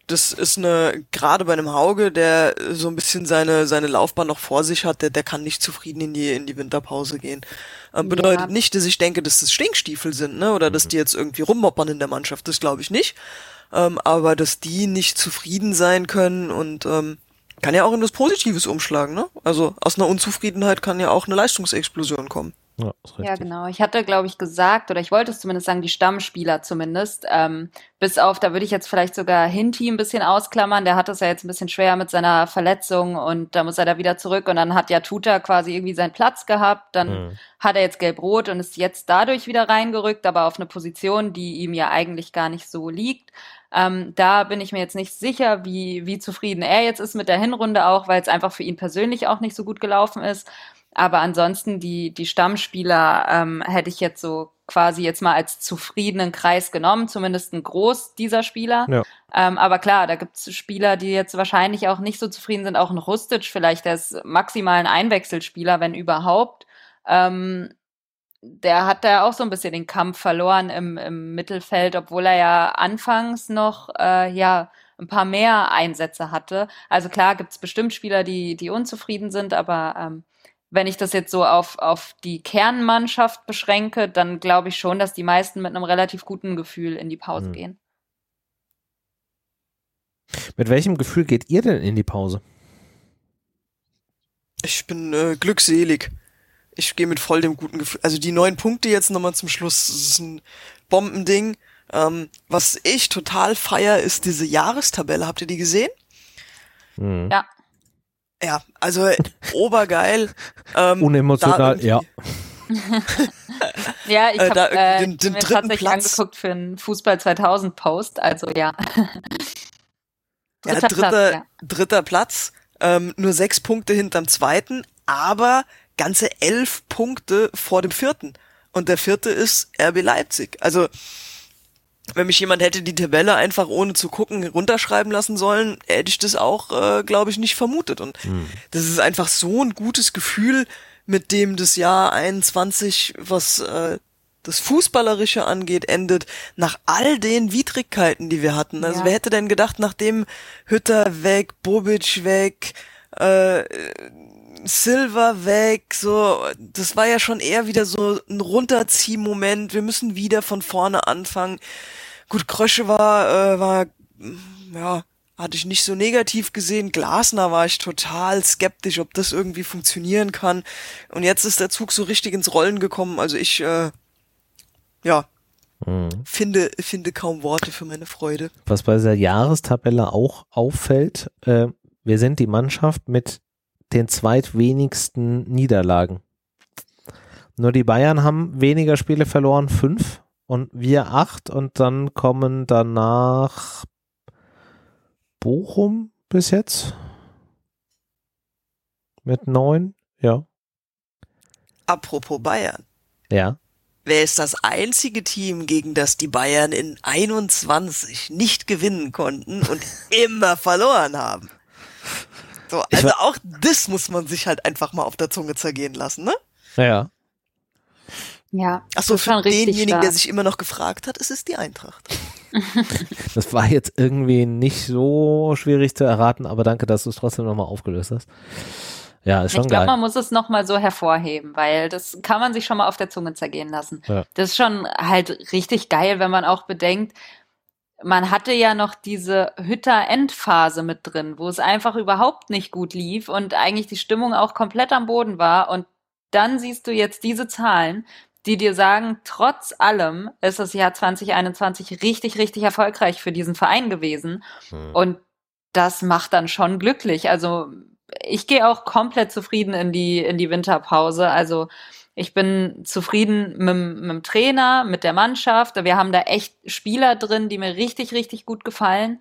das ist gerade bei einem Hauge, der so ein bisschen seine Laufbahn noch vor sich hat, der kann nicht zufrieden in die Winterpause gehen. Bedeutet nicht, dass ich denke, dass das Stinkstiefel sind, ne, oder dass die jetzt irgendwie rummoppern in der Mannschaft, das glaube ich nicht. Aber dass die nicht zufrieden sein können und kann ja auch in das Positives umschlagen, ne? Also aus einer Unzufriedenheit kann ja auch eine Leistungsexplosion kommen. Ja, ist richtig. Ja, genau. Ich hatte, glaube ich, gesagt, oder ich wollte es zumindest sagen, die Stammspieler zumindest, bis auf, da würde ich jetzt vielleicht sogar Hinti ein bisschen ausklammern, der hat es ja jetzt ein bisschen schwer mit seiner Verletzung und da muss er da wieder zurück und dann hat ja Tuta quasi irgendwie seinen Platz gehabt, dann hat er jetzt Gelb-Rot und ist jetzt dadurch wieder reingerückt, aber auf eine Position, die ihm ja eigentlich gar nicht so liegt. Da bin ich mir jetzt nicht sicher, wie zufrieden er jetzt ist mit der Hinrunde auch, weil es einfach für ihn persönlich auch nicht so gut gelaufen ist. Aber ansonsten die Stammspieler hätte ich jetzt so quasi jetzt mal als zufriedenen Kreis genommen, zumindest ein Groß dieser Spieler. Ja. Aber klar, da gibt's Spieler, die jetzt wahrscheinlich auch nicht so zufrieden sind. Auch ein Rustic vielleicht, der ist maximal ein Einwechselspieler, wenn überhaupt. Der hat da auch so ein bisschen den Kampf verloren im Mittelfeld, obwohl er ja anfangs noch ein paar mehr Einsätze hatte. Also klar gibt's bestimmt Spieler, die unzufrieden sind, aber wenn ich das jetzt so auf die Kernmannschaft beschränke, dann glaube ich schon, dass die meisten mit einem relativ guten Gefühl in die Pause gehen. Mit welchem Gefühl geht ihr denn in die Pause? Ich bin glückselig. Ich gehe mit voll dem guten Gefühl. Also die 9 Punkte jetzt nochmal zum Schluss, das ist ein Bombending. Was ich total feier, ist diese Jahrestabelle. Habt ihr die gesehen? Ja. Ja, also obergeil. Unemotional, ja. Ja, ich habe den mir dritten tatsächlich Platz angeguckt für einen Fußball 2000 Post, also ja. Dritter Platz, nur 6 Punkte hinterm zweiten, aber ganze 11 Punkte vor dem vierten. Und der vierte ist RB Leipzig. Also, wenn mich jemand hätte die Tabelle einfach ohne zu gucken runterschreiben lassen sollen, hätte ich das auch, glaube ich, nicht vermutet. Und das ist einfach so ein gutes Gefühl, mit dem das Jahr 21, was das Fußballerische angeht, endet, nach all den Widrigkeiten, die wir hatten. Also wer hätte denn gedacht, nachdem Hütter weg, Bobic weg, Silva weg, so, das war ja schon eher wieder so ein Runterziehmoment, wir müssen wieder von vorne anfangen. Gut, Krösche war hatte ich nicht so negativ gesehen. Glasner war ich total skeptisch, ob das irgendwie funktionieren kann. Und jetzt ist der Zug so richtig ins Rollen gekommen. Also ich, finde kaum Worte für meine Freude. Was bei dieser Jahrestabelle auch auffällt, wir sind die Mannschaft mit den zweitwenigsten Niederlagen. Nur die Bayern haben weniger Spiele verloren, 5 und wir 8 und dann kommen danach Bochum bis jetzt mit 9, ja. Apropos Bayern. Ja. Wer ist das einzige Team, gegen das die Bayern in 21 nicht gewinnen konnten und immer verloren haben? So, also auch das muss man sich halt einfach mal auf der Zunge zergehen lassen, ne? Ja. Ja. Achso, für denjenigen, stark. der sich immer noch gefragt hat, es ist die Eintracht. Das war jetzt irgendwie nicht so schwierig zu erraten, aber danke, dass du es trotzdem nochmal aufgelöst hast. Ja, ist schon Ich glaube, geil. man muss es nochmal so hervorheben, weil das kann man sich schon mal auf der Zunge zergehen lassen. Ja. Das ist schon halt richtig geil, wenn man auch bedenkt, man hatte ja noch diese Hütter-Endphase mit drin, wo es einfach überhaupt nicht gut lief und eigentlich die Stimmung auch komplett am Boden war. Und dann siehst du jetzt diese Zahlen, die dir sagen, trotz allem ist das Jahr 2021 richtig, richtig erfolgreich für diesen Verein gewesen. Und das macht dann schon glücklich. Also ich gehe auch komplett zufrieden in die Winterpause. Also ich bin zufrieden mit dem Trainer, mit der Mannschaft. Wir haben da echt Spieler drin, die mir richtig, richtig gut gefallen.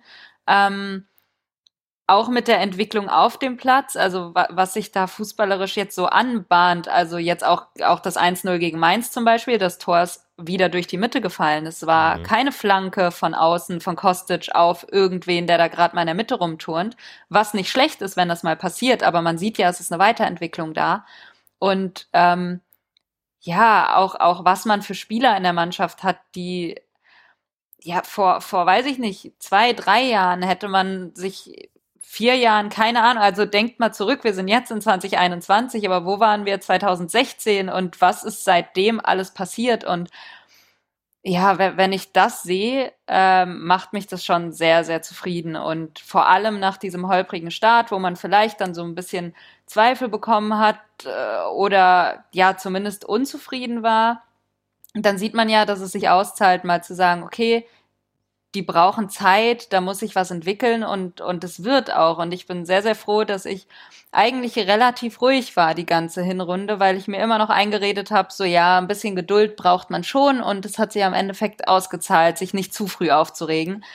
Auch mit der Entwicklung auf dem Platz, also was sich da fußballerisch jetzt so anbahnt, also jetzt auch das 1-0 gegen Mainz zum Beispiel, das Tor ist wieder durch die Mitte gefallen. Es war keine Flanke von außen, von Kostic auf irgendwen, der da gerade mal in der Mitte rumturnt, was nicht schlecht ist, wenn das mal passiert, aber man sieht ja, es ist eine Weiterentwicklung da. Und auch was man für Spieler in der Mannschaft hat, die ja, vor, weiß ich nicht, 2, 3 Jahren hätte man sich 4 Jahren, keine Ahnung, also denkt mal zurück, wir sind jetzt in 2021, aber wo waren wir 2016 und was ist seitdem alles passiert? Und ja, wenn ich das sehe, macht mich das schon sehr, sehr zufrieden. Und vor allem nach diesem holprigen Start, wo man vielleicht dann so ein bisschen Zweifel bekommen hat oder ja zumindest unzufrieden war, dann sieht man ja, dass es sich auszahlt, mal zu sagen, okay, die brauchen Zeit, da muss sich was entwickeln und es wird auch. Und ich bin sehr, sehr froh, dass ich eigentlich relativ ruhig war die ganze Hinrunde, weil ich mir immer noch eingeredet habe, so ja, ein bisschen Geduld braucht man schon und es hat sich am Endeffekt ausgezahlt, sich nicht zu früh aufzuregen.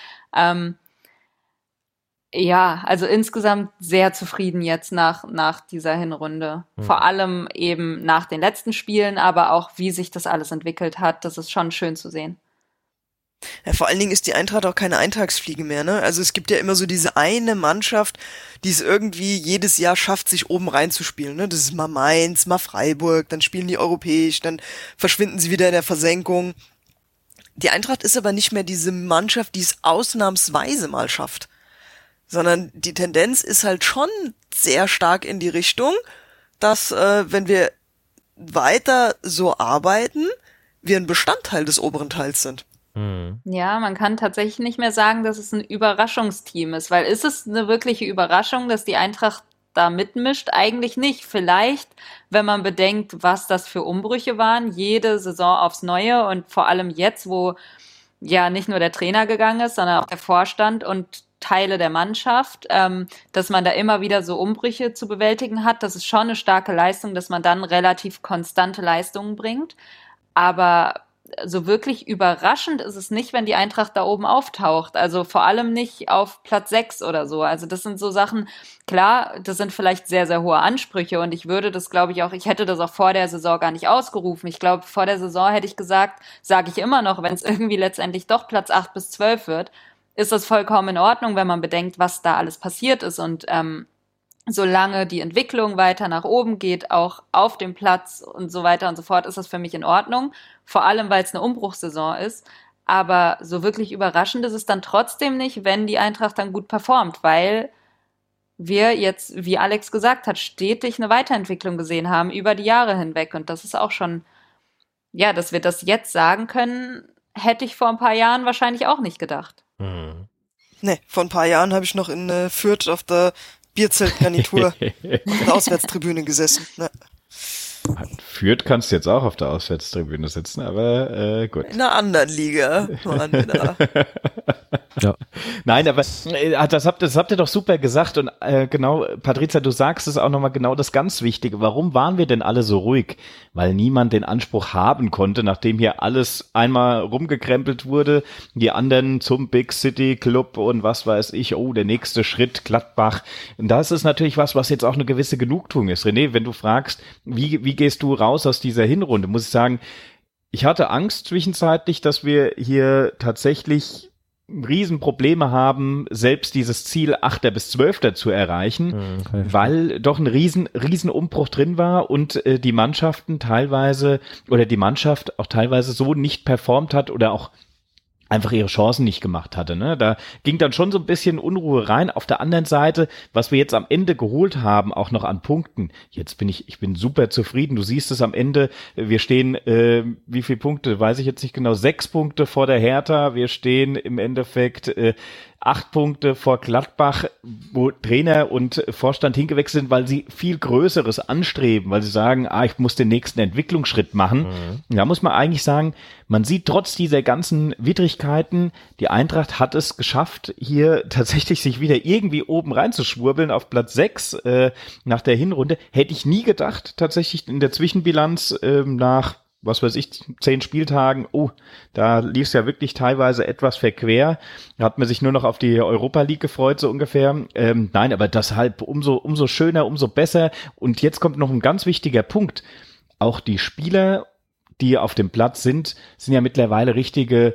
Ja, also insgesamt sehr zufrieden jetzt nach dieser Hinrunde. Vor allem eben nach den letzten Spielen, aber auch wie sich das alles entwickelt hat, das ist schon schön zu sehen. Ja, vor allen Dingen ist die Eintracht auch keine Eintagsfliege mehr, ne? Also es gibt ja immer so diese eine Mannschaft, die es irgendwie jedes Jahr schafft, sich oben reinzuspielen, ne? Das ist mal Mainz, mal Freiburg, dann spielen die europäisch, dann verschwinden sie wieder in der Versenkung. Die Eintracht ist aber nicht mehr diese Mannschaft, die es ausnahmsweise mal schafft, sondern die Tendenz ist halt schon sehr stark in die Richtung, dass, wenn wir weiter so arbeiten, wir ein Bestandteil des oberen Teils sind. Ja, man kann tatsächlich nicht mehr sagen, dass es ein Überraschungsteam ist, weil ist es eine wirkliche Überraschung, dass die Eintracht da mitmischt? Eigentlich nicht. Vielleicht, wenn man bedenkt, was das für Umbrüche waren, jede Saison aufs Neue und vor allem jetzt, wo ja nicht nur der Trainer gegangen ist, sondern auch der Vorstand und Teile der Mannschaft, dass man da immer wieder so Umbrüche zu bewältigen hat. Das ist schon eine starke Leistung, dass man dann relativ konstante Leistungen bringt. Aber so wirklich überraschend ist es nicht, wenn die Eintracht da oben auftaucht. Also vor allem nicht auf Platz 6 oder so. Also das sind so Sachen, klar, das sind vielleicht sehr, sehr hohe Ansprüche und ich würde das, glaube ich, auch, ich hätte das auch vor der Saison gar nicht ausgerufen. Ich glaube, vor der Saison hätte ich gesagt, sage ich immer noch, wenn es irgendwie letztendlich doch Platz 8 bis 12 wird, ist das vollkommen in Ordnung, wenn man bedenkt, was da alles passiert ist und solange die Entwicklung weiter nach oben geht, auch auf dem Platz und so weiter und so fort, ist das für mich in Ordnung. Vor allem, weil es eine Umbruchssaison ist. Aber so wirklich überraschend ist es dann trotzdem nicht, wenn die Eintracht dann gut performt, weil wir jetzt, wie Alex gesagt hat, stetig eine Weiterentwicklung gesehen haben über die Jahre hinweg. Und das ist auch schon, ja, dass wir das jetzt sagen können, hätte ich vor ein paar Jahren wahrscheinlich auch nicht gedacht. Ne, vor ein paar Jahren habe ich noch in Fürth auf der Bierzeltgarnitur auf der Auswärtstribüne gesessen. Ne. Fürth kannst du jetzt auch auf der Auswärtstribüne sitzen, aber gut. In einer anderen Liga waren wir da. Ja. Nein, aber das habt ihr doch super gesagt und genau, Patrizia, du sagst es auch nochmal genau das ganz Wichtige. Warum waren wir denn alle so ruhig? Weil niemand den Anspruch haben konnte, nachdem hier alles einmal rumgekrempelt wurde, die anderen zum Big City Club und was weiß ich, oh, der nächste Schritt, Gladbach. Und das ist natürlich was jetzt auch eine gewisse Genugtuung ist. René, wenn du fragst, wie gehst du raus aus dieser Hinrunde, muss ich sagen, ich hatte Angst zwischenzeitlich, dass wir hier tatsächlich Riesenprobleme haben, selbst dieses Ziel 8. bis 12. zu erreichen, weil doch ein riesen Umbruch drin war und die Mannschaften teilweise oder die Mannschaft auch teilweise so nicht performt hat oder auch einfach ihre Chancen nicht gemacht hatte, ne? Da ging dann schon so ein bisschen Unruhe rein. Auf der anderen Seite, was wir jetzt am Ende geholt haben, auch noch an Punkten. Jetzt ich bin super zufrieden. Du siehst es am Ende. Wir stehen, wie viele Punkte? Weiß ich jetzt nicht genau. 6 Punkte vor der Hertha. Wir stehen im Endeffekt 8 Punkte vor Gladbach, wo Trainer und Vorstand hingewechselt sind, weil sie viel Größeres anstreben, weil sie sagen, ich muss den nächsten Entwicklungsschritt machen. Da muss man eigentlich sagen, man sieht trotz dieser ganzen Widrigkeiten, die Eintracht hat es geschafft, hier tatsächlich sich wieder irgendwie oben reinzuschwurbeln auf Platz 6 nach der Hinrunde. Hätte ich nie gedacht, tatsächlich in der Zwischenbilanz nach was weiß ich, 10 Spieltagen, da lief es ja wirklich teilweise etwas verquer. Da hat man sich nur noch auf die Europa League gefreut, so ungefähr. Nein, aber deshalb umso schöner, umso besser. Und jetzt kommt noch ein ganz wichtiger Punkt. Auch die Spieler, die auf dem Platz sind ja mittlerweile richtige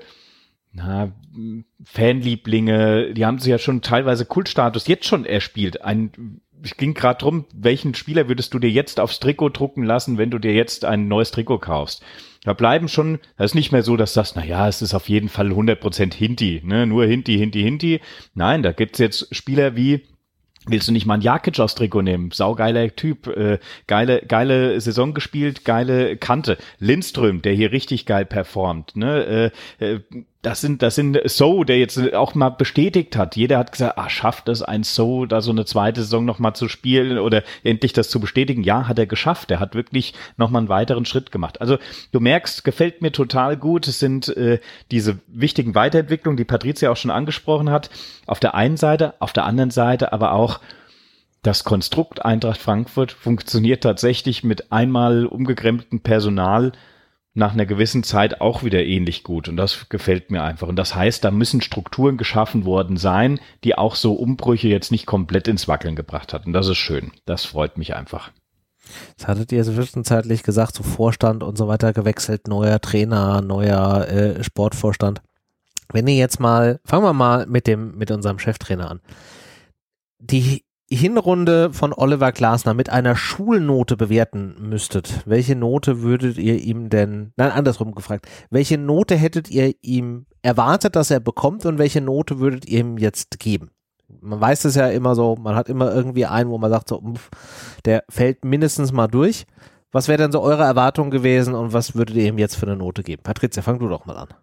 Fanlieblinge. Die haben sich ja schon teilweise Kultstatus jetzt schon erspielt. es ging gerade drum, welchen Spieler würdest du dir jetzt aufs Trikot drucken lassen, wenn du dir jetzt ein neues Trikot kaufst? Da bleiben schon, das ist nicht mehr so, dass du sagst, es ist auf jeden Fall 100% Hinti, ne, nur Hinti. Nein, da gibt's jetzt Spieler wie, willst du nicht mal einen Jakic aufs Trikot nehmen? Saugeiler Typ, geile Saison gespielt, geile Kante. Lindström, der hier richtig geil performt, ne? Das sind So, der jetzt auch mal bestätigt hat. Jeder hat gesagt, schafft es ein So, da so eine zweite Saison noch mal zu spielen oder endlich das zu bestätigen? Ja, hat er geschafft. Er hat wirklich noch mal einen weiteren Schritt gemacht. Also du merkst, gefällt mir total gut. Es sind diese wichtigen Weiterentwicklungen, die Patricia auch schon angesprochen hat. Auf der einen Seite, auf der anderen Seite aber auch das Konstrukt Eintracht Frankfurt funktioniert tatsächlich mit einmal umgekrempeltem Personal nach einer gewissen Zeit auch wieder ähnlich gut. Und das gefällt mir einfach. Und das heißt, da müssen Strukturen geschaffen worden sein, die auch so Umbrüche jetzt nicht komplett ins Wackeln gebracht hat. Und das ist schön. Das freut mich einfach. Das hattet ihr zwischenzeitlich gesagt, so Vorstand und so weiter gewechselt, neuer Trainer, neuer Sportvorstand. Wenn ihr jetzt mal, fangen wir mal mit unserem Cheftrainer an. Die Hinrunde von Oliver Glasner mit einer Schulnote bewerten müsstet, welche Note würdet ihr ihm denn, nein, andersrum gefragt, welche Note hättet ihr ihm erwartet, dass er bekommt und welche Note würdet ihr ihm jetzt geben? Man weiß es ja immer so, man hat immer irgendwie einen, wo man sagt so, der fällt mindestens mal durch. Was wäre denn so eure Erwartung gewesen und was würdet ihr ihm jetzt für eine Note geben? Patricia, fang du doch mal an.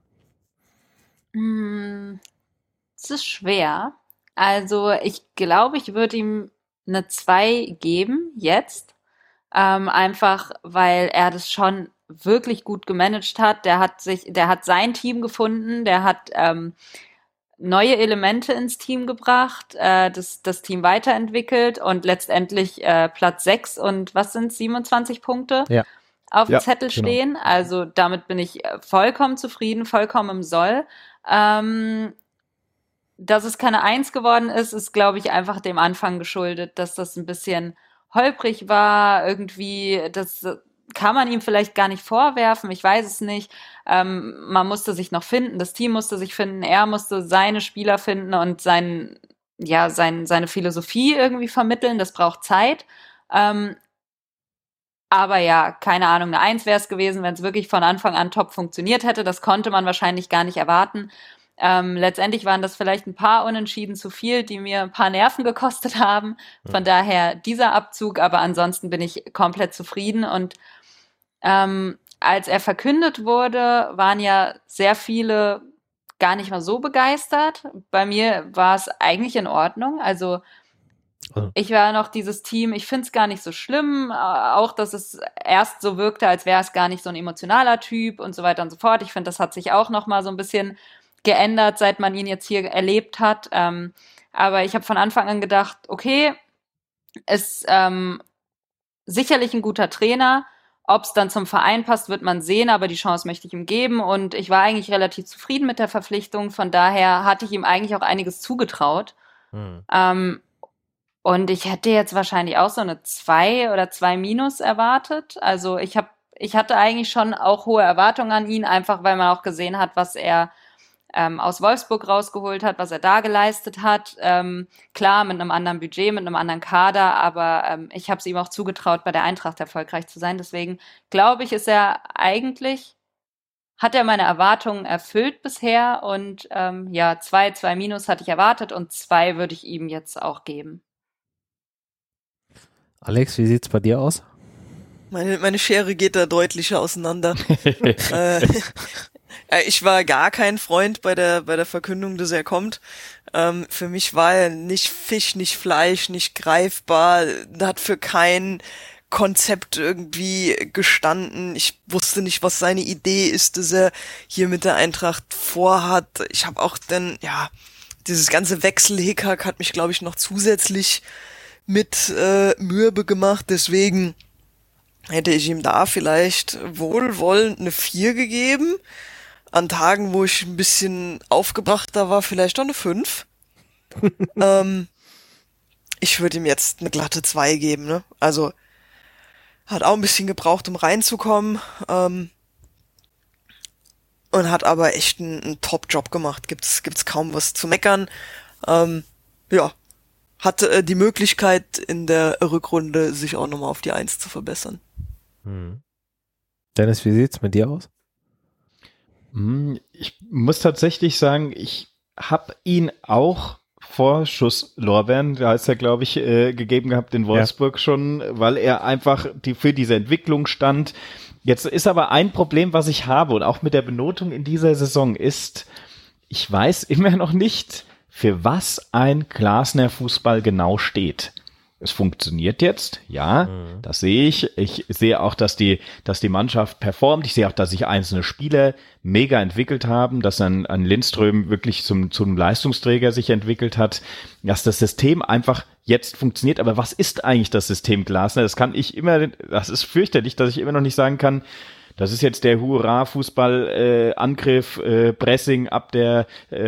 Es ist schwer. Also ich glaube, ich würde ihm eine 2 geben jetzt, einfach weil er das schon wirklich gut gemanagt hat. Der hat sein Team gefunden, der hat neue Elemente ins Team gebracht, das Team weiterentwickelt und letztendlich Platz 6 und was sind 27 Punkte auf dem Zettel stehen. Genau. Also damit bin ich vollkommen zufrieden, vollkommen im Soll. Dass es keine 1 geworden ist, glaube ich, einfach dem Anfang geschuldet, dass das ein bisschen holprig war, irgendwie, das kann man ihm vielleicht gar nicht vorwerfen, ich weiß es nicht. Man musste sich noch finden, das Team musste sich finden, er musste seine Spieler finden und seine Philosophie irgendwie vermitteln, das braucht Zeit. Aber ja, keine Ahnung, eine 1 wäre es gewesen, wenn es wirklich von Anfang an top funktioniert hätte, das konnte man wahrscheinlich gar nicht erwarten. Letztendlich waren das vielleicht ein paar Unentschieden zu viel, die mir ein paar Nerven gekostet haben. Von daher dieser Abzug, aber ansonsten bin ich komplett zufrieden. Und als er verkündet wurde, waren ja sehr viele gar nicht mal so begeistert. Bei mir war es eigentlich in Ordnung. Also ich war noch dieses Team, ich finde es gar nicht so schlimm, auch dass es erst so wirkte, als wäre es gar nicht so ein emotionaler Typ und so weiter und so fort. Ich finde, das hat sich auch noch mal so ein bisschen geändert, seit man ihn jetzt hier erlebt hat. Aber ich habe von Anfang an gedacht, okay, ist sicherlich ein guter Trainer. Ob es dann zum Verein passt, wird man sehen, aber die Chance möchte ich ihm geben. Und ich war eigentlich relativ zufrieden mit der Verpflichtung. Von daher hatte ich ihm eigentlich auch einiges zugetraut. Und ich hätte jetzt wahrscheinlich auch so eine 2 oder 2- erwartet. Also ich hatte eigentlich schon auch hohe Erwartungen an ihn, einfach weil man auch gesehen hat, was er aus Wolfsburg rausgeholt hat, was er da geleistet hat. Klar, mit einem anderen Budget, mit einem anderen Kader, aber ich habe es ihm auch zugetraut, bei der Eintracht erfolgreich zu sein. Deswegen glaube ich, hat er meine Erwartungen erfüllt bisher und 2- hatte ich erwartet und 2 würde ich ihm jetzt auch geben. Alex, wie sieht's bei dir aus? Meine Schere geht da deutlicher auseinander. Ich war gar kein Freund bei der Verkündung, dass er kommt. Für mich war er nicht Fisch, nicht Fleisch, nicht greifbar, hat für kein Konzept irgendwie gestanden. Ich wusste nicht, was seine Idee ist, dass er hier mit der Eintracht vorhat. Ich habe auch dieses ganze Wechselhickhack hat mich, glaube ich, noch zusätzlich mit mürbe gemacht. Deswegen hätte ich ihm da vielleicht wohlwollend eine 4 gegeben. An Tagen, wo ich ein bisschen aufgebrachter war, vielleicht auch eine 5. Ich würde ihm jetzt eine glatte 2 geben, ne? Also, hat auch ein bisschen gebraucht, um reinzukommen, und hat aber echt einen Top-Job gemacht. Gibt's kaum was zu meckern. hat die Möglichkeit in der Rückrunde sich auch nochmal auf die 1 zu verbessern. Dennis, wie sieht's mit dir aus? Ich muss tatsächlich sagen, ich habe ihn auch Vorschusslorbeeren, da heißt er, glaube ich, gegeben gehabt in Wolfsburg schon, weil er einfach für diese Entwicklung stand. Jetzt ist aber ein Problem, was ich habe und auch mit der Benotung in dieser Saison ist, ich weiß immer noch nicht, für was ein Glasner Fußball genau steht. Es funktioniert jetzt, ja, das sehe ich. Ich sehe auch, dass die Mannschaft performt. Ich sehe auch, dass sich einzelne Spieler mega entwickelt haben, dass ein Lindström wirklich zum Leistungsträger sich entwickelt hat, dass das System einfach jetzt funktioniert. Aber was ist eigentlich das System Glasner? Das ist fürchterlich, dass ich immer noch nicht sagen kann, das ist jetzt der Hurra-Fußball, Angriff, Pressing ab der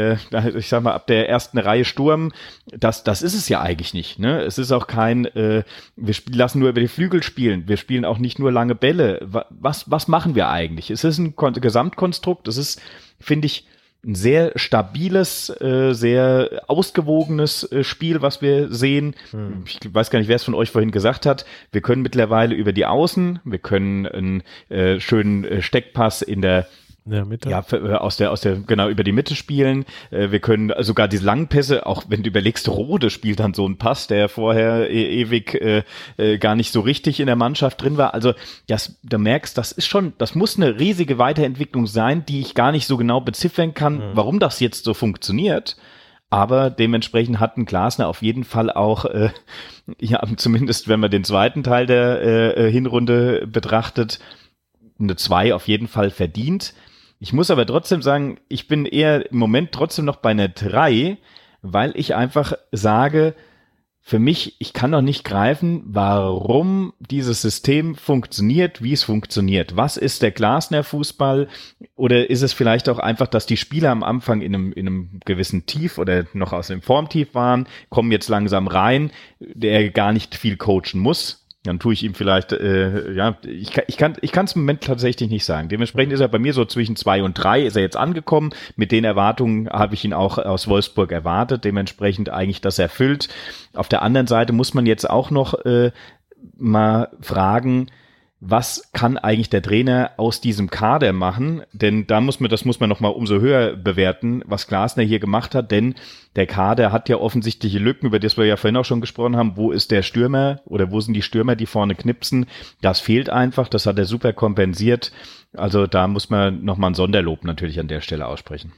ersten Reihe Sturm. Das ist es ja eigentlich nicht. Ne? Es ist auch kein, wir lassen nur über die Flügel spielen. Wir spielen auch nicht nur lange Bälle. Was machen wir eigentlich? Es ist ein Gesamtkonstrukt. Es ist, finde ich, ein sehr stabiles, sehr ausgewogenes Spiel, was wir sehen. Ich weiß gar nicht, wer es von euch vorhin gesagt hat. Wir können mittlerweile über die Außen, wir können einen schönen Steckpass in der Mitte. Ja, genau, über die Mitte spielen. Wir können sogar diese langen Pässe, auch wenn du überlegst, Rode spielt dann so einen Pass, der vorher ewig gar nicht so richtig in der Mannschaft drin war. Also, du merkst, das muss eine riesige Weiterentwicklung sein, die ich gar nicht so genau beziffern kann, warum das jetzt so funktioniert. Aber dementsprechend hat ein Glasner auf jeden Fall auch, zumindest wenn man den zweiten Teil der Hinrunde betrachtet, eine 2 auf jeden Fall verdient. Ich muss aber trotzdem sagen, ich bin eher im Moment trotzdem noch bei einer 3, weil ich einfach sage, für mich, ich kann noch nicht greifen, warum dieses System funktioniert, wie es funktioniert. Was ist der Glasner Fußball? Oder ist es vielleicht auch einfach, dass die Spieler am Anfang in einem gewissen Tief oder noch aus dem Formtief waren, kommen jetzt langsam rein, der gar nicht viel coachen muss. Dann tue ich ihm vielleicht, ich kann es im Moment tatsächlich nicht sagen. Dementsprechend ist er bei mir so zwischen 2 und 3, ist er jetzt angekommen. Mit den Erwartungen habe ich ihn auch aus Wolfsburg erwartet. Dementsprechend eigentlich das erfüllt. Auf der anderen Seite muss man jetzt auch noch mal fragen, was kann eigentlich der Trainer aus diesem Kader machen? Denn das muss man noch mal umso höher bewerten, was Glasner hier gemacht hat. Denn der Kader hat ja offensichtliche Lücken, über das wir ja vorhin auch schon gesprochen haben. Wo ist der Stürmer oder wo sind die Stürmer, die vorne knipsen? Das fehlt einfach. Das hat er super kompensiert. Also da muss man noch mal ein Sonderlob natürlich an der Stelle aussprechen.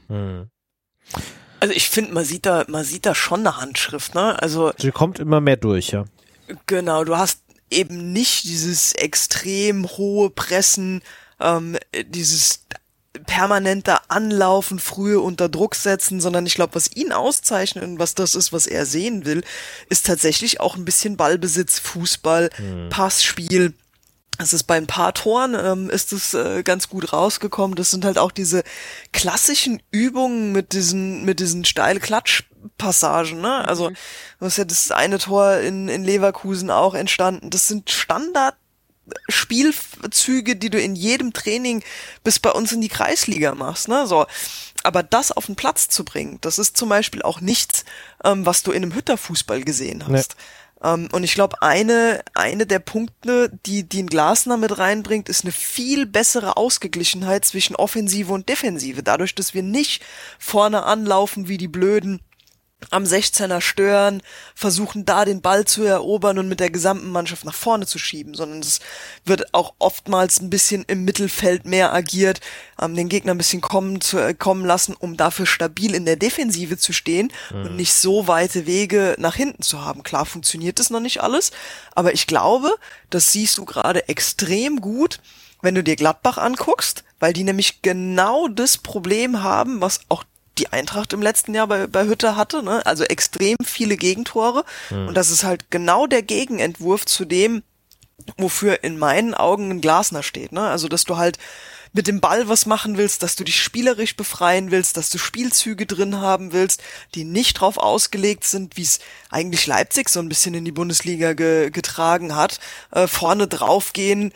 Also ich finde, man sieht da schon eine Handschrift, ne? Also sie kommt immer mehr durch, ja. Genau, du hast eben nicht dieses extrem hohe Pressen, dieses permanente Anlaufen, frühe unter Druck setzen, sondern ich glaube, was ihn auszeichnet und was das ist, was er sehen will, ist tatsächlich auch ein bisschen Ballbesitz, Fußball, Passspiel. Das ist bei ein paar Toren, ist es ganz gut rausgekommen. Das sind halt auch diese klassischen Übungen mit diesen steil Klatschpassagen, ne? Also, das ist ja das eine Tor in Leverkusen auch entstanden. Das sind Standard-Spielzüge, die du in jedem Training bis bei uns in die Kreisliga machst, ne? So. Aber das auf den Platz zu bringen, das ist zum Beispiel auch nichts, was du in einem Hütterfußball gesehen hast. Nee. Und ich glaube, eine der Punkte, die ein Glasner mit reinbringt, ist eine viel bessere Ausgeglichenheit zwischen Offensive und Defensive. Dadurch, dass wir nicht vorne anlaufen wie die Blöden, am 16er stören, versuchen da den Ball zu erobern und mit der gesamten Mannschaft nach vorne zu schieben, sondern es wird auch oftmals ein bisschen im Mittelfeld mehr agiert, den Gegner ein bisschen kommen lassen, um dafür stabil in der Defensive zu stehen und nicht so weite Wege nach hinten zu haben. Klar funktioniert das noch nicht alles, aber ich glaube, das siehst du gerade extrem gut, wenn du dir Gladbach anguckst, weil die nämlich genau das Problem haben, was auch die Eintracht im letzten Jahr bei Hütter hatte, ne? Also extrem viele Gegentore. Und das ist halt genau der Gegenentwurf zu dem, wofür in meinen Augen ein Glasner steht, ne? Also, dass du halt mit dem Ball was machen willst, dass du dich spielerisch befreien willst, dass du Spielzüge drin haben willst, die nicht drauf ausgelegt sind, wie es eigentlich Leipzig so ein bisschen in die Bundesliga getragen hat, vorne draufgehen,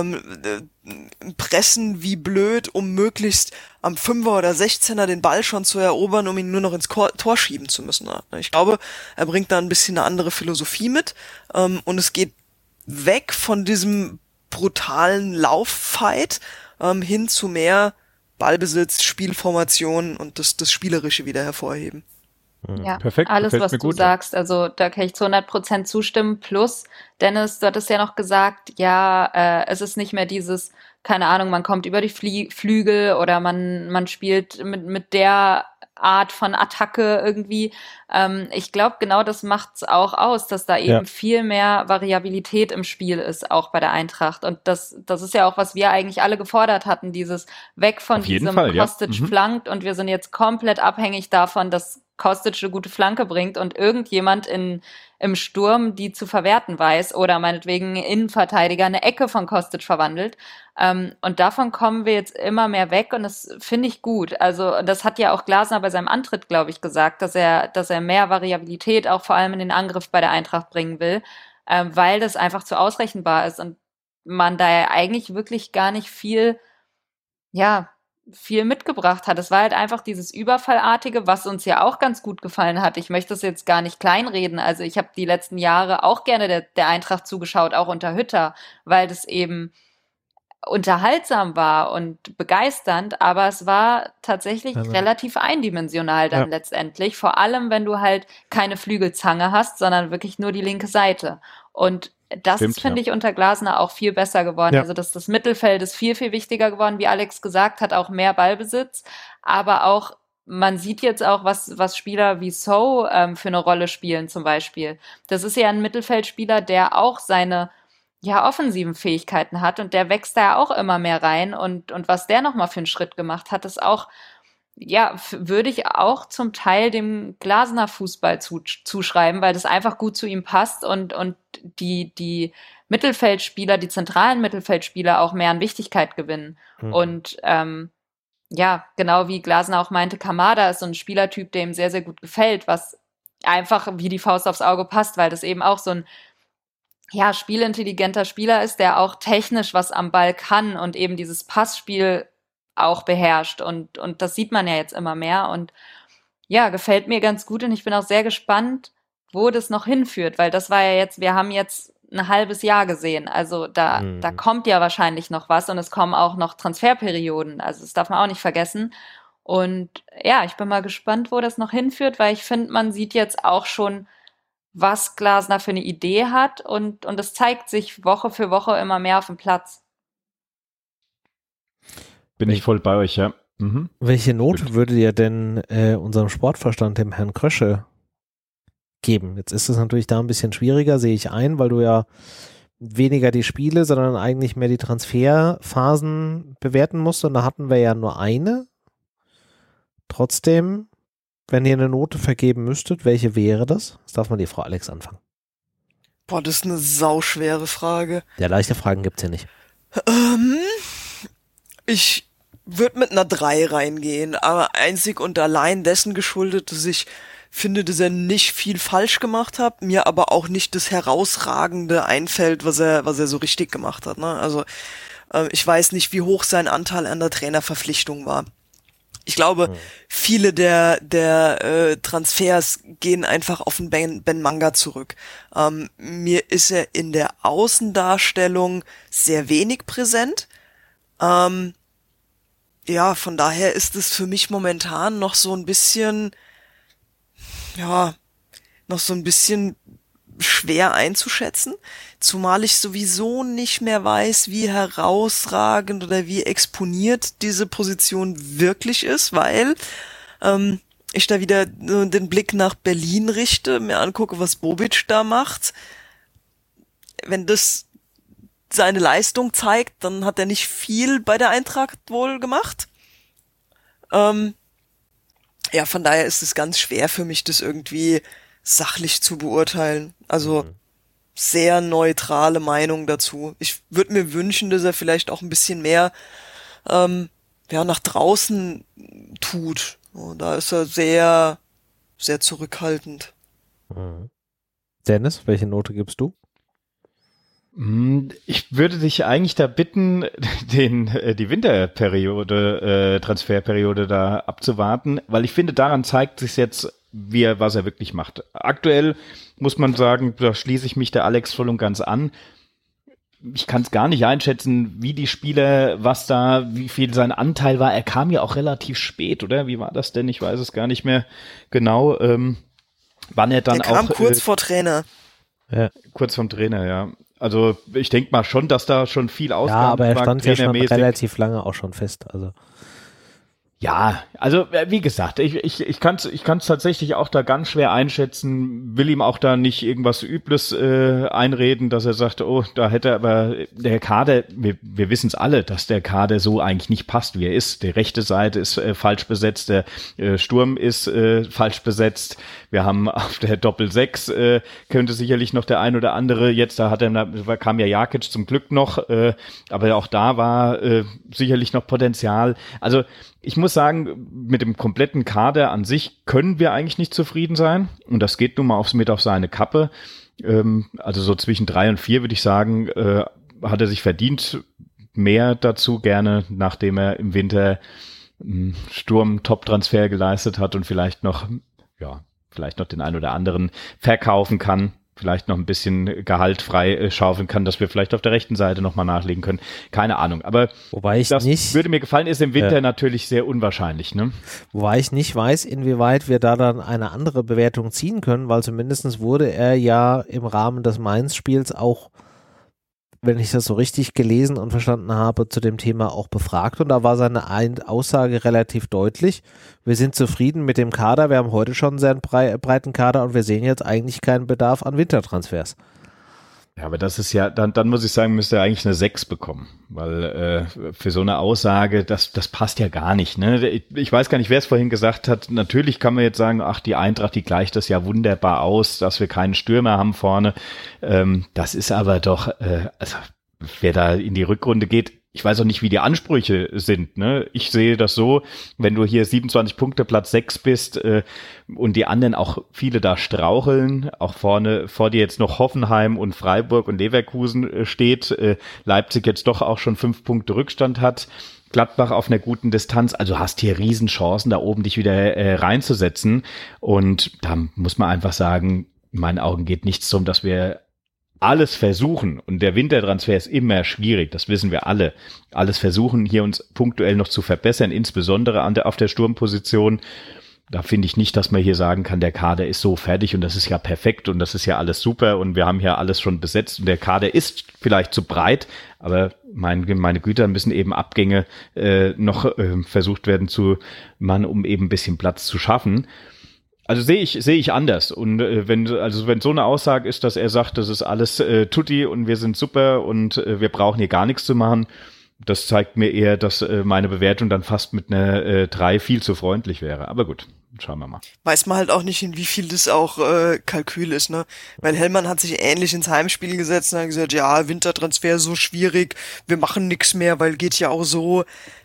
pressen wie blöd, um möglichst am 5er oder 16er den Ball schon zu erobern, um ihn nur noch ins Tor schieben zu müssen. Ich glaube, er bringt da ein bisschen eine andere Philosophie mit, und es geht weg von diesem brutalen Lauffight hin zu mehr Ballbesitz, Spielformation und das Spielerische wieder hervorheben. Ja, Perfekt, alles, gefällt was mir du gut. sagst, also da kann ich zu 100% zustimmen. Plus, Dennis, du hattest ja noch gesagt, ja, es ist nicht mehr dieses, keine Ahnung, man kommt über die Flügel oder man spielt mit der Art von Attacke irgendwie. Ich glaube, genau das macht's auch aus, dass da eben viel mehr Variabilität im Spiel ist, auch bei der Eintracht. Und das ist ja auch, was wir eigentlich alle gefordert hatten, dieses weg von Auf jeden diesem Fall, ja. Kostic flankt, und wir sind jetzt komplett abhängig davon, dass Kostic eine gute Flanke bringt und irgendjemand im Sturm die zu verwerten weiß oder meinetwegen Innenverteidiger eine Ecke von Kostic verwandelt. Und davon kommen wir jetzt immer mehr weg, und das finde ich gut. Also das hat ja auch Glasner bei seinem Antritt, glaube ich, gesagt, dass er mehr Variabilität auch vor allem in den Angriff bei der Eintracht bringen will, weil das einfach zu ausrechenbar ist und man da ja eigentlich wirklich gar nicht viel mitgebracht hat. Es war halt einfach dieses Überfallartige, was uns ja auch ganz gut gefallen hat. Ich möchte das jetzt gar nicht kleinreden. Also ich habe die letzten Jahre auch gerne der Eintracht zugeschaut, auch unter Hütter, weil das eben unterhaltsam war und begeisternd, aber es war tatsächlich relativ eindimensional dann letztendlich, vor allem wenn du halt keine Flügelzange hast, sondern wirklich nur die linke Seite. Und das finde ich unter Glasner auch viel besser geworden. Ja. Also das Mittelfeld ist viel, viel wichtiger geworden, wie Alex gesagt hat, auch mehr Ballbesitz, aber auch man sieht jetzt auch, was Spieler wie So für eine Rolle spielen zum Beispiel. Das ist ja ein Mittelfeldspieler, der auch seine offensiven Fähigkeiten hat, und der wächst da ja auch immer mehr rein, und was der nochmal für einen Schritt gemacht hat, ist auch, würde ich auch zum Teil dem Glasner Fußball zuschreiben, weil das einfach gut zu ihm passt und die Mittelfeldspieler, die zentralen Mittelfeldspieler auch mehr an Wichtigkeit gewinnen. Und genau wie Glasner auch meinte, Kamada ist so ein Spielertyp, der ihm sehr, sehr gut gefällt, was einfach wie die Faust aufs Auge passt, weil das eben auch so ein spielintelligenter Spieler ist, der auch technisch was am Ball kann und eben dieses Passspiel auch beherrscht, und das sieht man ja jetzt immer mehr, und gefällt mir ganz gut, und ich bin auch sehr gespannt, wo das noch hinführt, weil das war ja jetzt, wir haben jetzt ein halbes Jahr gesehen, also da kommt ja wahrscheinlich noch was, und es kommen auch noch Transferperioden, also das darf man auch nicht vergessen, und ich bin mal gespannt, wo das noch hinführt, weil ich finde, man sieht jetzt auch schon, was Glasner für eine Idee hat, und es zeigt sich Woche für Woche immer mehr auf dem Platz. Bin ich voll bei euch, ja. Mhm. Welche Note würdet ihr denn unserem Sportverstand, dem Herrn Krösche, geben? Jetzt ist es natürlich da ein bisschen schwieriger, sehe ich ein, weil du ja weniger die Spiele, sondern eigentlich mehr die Transferphasen bewerten musst, und da hatten wir ja nur eine. Trotzdem, wenn ihr eine Note vergeben müsstet, welche wäre das? Das darf mal die Frau Alex anfangen. Boah, das ist eine sauschwere Frage. Ja, leichte Fragen gibt's ja nicht. Ich würde mit einer 3 reingehen, aber einzig und allein dessen geschuldet, dass ich finde, dass er nicht viel falsch gemacht hat, mir aber auch nicht das Herausragende einfällt, was er so richtig gemacht hat. Ne? Also ich weiß nicht, wie hoch sein Anteil an der Trainerverpflichtung war. Ich glaube, viele der Transfers gehen einfach auf den Ben Manga zurück. Mir ist er in der Außendarstellung sehr wenig präsent. Von daher ist es für mich momentan noch so ein bisschen, schwer einzuschätzen, zumal ich sowieso nicht mehr weiß, wie herausragend oder wie exponiert diese Position wirklich ist, weil ich da wieder den Blick nach Berlin richte, mir angucke, was Bobic da macht. Wenn das seine Leistung zeigt, dann hat er nicht viel bei der Eintracht wohl gemacht. Von daher ist es ganz schwer für mich, das irgendwie sachlich zu beurteilen. Also sehr neutrale Meinung dazu. Ich würde mir wünschen, dass er vielleicht auch ein bisschen mehr nach draußen tut. Und da ist er sehr, sehr zurückhaltend. Dennis, welche Note gibst du? Ich würde dich eigentlich da bitten, die Winterperiode, Transferperiode da abzuwarten, weil ich finde, daran zeigt sich jetzt, was er wirklich macht. Aktuell muss man sagen, da schließe ich mich der Alex voll und ganz an. Ich kann es gar nicht einschätzen, wie die Spieler, wie viel sein Anteil war. Er kam ja auch relativ spät, oder? Wie war das denn? Ich weiß es gar nicht mehr genau. Wann er dann auch... Er kam kurz vor Trainer. Ja. Kurz vom Trainer, ja. Also ich denke mal schon, dass da schon viel ausgegangen war. Ja, aber er stand ja schon relativ lange auch schon fest. Also ja, also wie gesagt, ich kann's tatsächlich auch da ganz schwer einschätzen, will ihm auch da nicht irgendwas Übles einreden, dass er sagt, oh, da hätte aber der Kader, wir wissen es alle, dass der Kader so eigentlich nicht passt, wie er ist. Die rechte Seite ist falsch besetzt, der Sturm ist falsch besetzt. Wir haben auf der Doppel-6 könnte sicherlich noch der ein oder andere, jetzt kam ja Jakic zum Glück noch, aber auch da war sicherlich noch Potenzial. Also ich muss sagen, mit dem kompletten Kader an sich können wir eigentlich nicht zufrieden sein. Und das geht nun mal mit auf seine Kappe. Also so zwischen 3 und 4 würde ich sagen, hat er sich verdient. Mehr dazu gerne, nachdem er im Winter Sturm-Top-Transfer geleistet hat und vielleicht noch den einen oder anderen verkaufen kann. Vielleicht noch ein bisschen Gehalt frei schaufeln kann, dass wir vielleicht auf der rechten Seite nochmal nachlegen können. Keine Ahnung. Aber würde mir gefallen, ist im Winter natürlich sehr unwahrscheinlich. Ne? Wobei ich nicht weiß, inwieweit wir da dann eine andere Bewertung ziehen können, weil zumindest wurde er ja im Rahmen des Mainz-Spiels auch, wenn ich das so richtig gelesen und verstanden habe, zu dem Thema auch befragt. Und da war seine Aussage relativ deutlich. Wir sind zufrieden mit dem Kader. Wir haben heute schon einen sehr breiten Kader und wir sehen jetzt eigentlich keinen Bedarf an Wintertransfers. Ja, aber das ist ja, dann muss ich sagen, müsste er eigentlich eine 6 bekommen, weil für so eine Aussage, das passt ja gar nicht. Ne? Ich weiß gar nicht, wer es vorhin gesagt hat. Natürlich kann man jetzt sagen, ach, die Eintracht, die gleicht das ja wunderbar aus, dass wir keinen Stürmer haben vorne. Das ist aber doch, also wer da in die Rückrunde geht, ich weiß auch nicht, wie die Ansprüche sind. Ne? Ich sehe das so, wenn du hier 27 Punkte, Platz 6 bist und die anderen auch viele da straucheln, auch vor dir jetzt noch Hoffenheim und Freiburg und Leverkusen steht, Leipzig jetzt doch auch schon 5 Punkte Rückstand hat, Gladbach auf einer guten Distanz, also hast hier Riesenchancen, da oben dich wieder reinzusetzen. Und da muss man einfach sagen, in meinen Augen geht nichts darum, dass wir alles versuchen, und der Wintertransfer ist immer schwierig, das wissen wir alle, alles versuchen, hier uns punktuell noch zu verbessern, insbesondere auf der Sturmposition. Da finde ich nicht, dass man hier sagen kann, der Kader ist so fertig und das ist ja perfekt und das ist ja alles super und wir haben hier alles schon besetzt und der Kader ist vielleicht zu breit, aber meine Güte, da müssen eben Abgänge noch versucht werden zu machen, um eben ein bisschen Platz zu schaffen. Also sehe ich anders. Und wenn so eine Aussage ist, dass er sagt, das ist alles tutti und wir sind super und wir brauchen hier gar nichts zu machen, das zeigt mir eher, dass meine Bewertung dann fast mit einer 3 viel zu freundlich wäre. Aber gut, schauen wir mal. Weiß man halt auch nicht, in wie viel das auch Kalkül ist, ne? Weil Hellmann hat sich ähnlich ins Heimspiel gesetzt und hat gesagt, ja, Wintertransfer so schwierig, wir machen nichts mehr, weil geht ja auch so.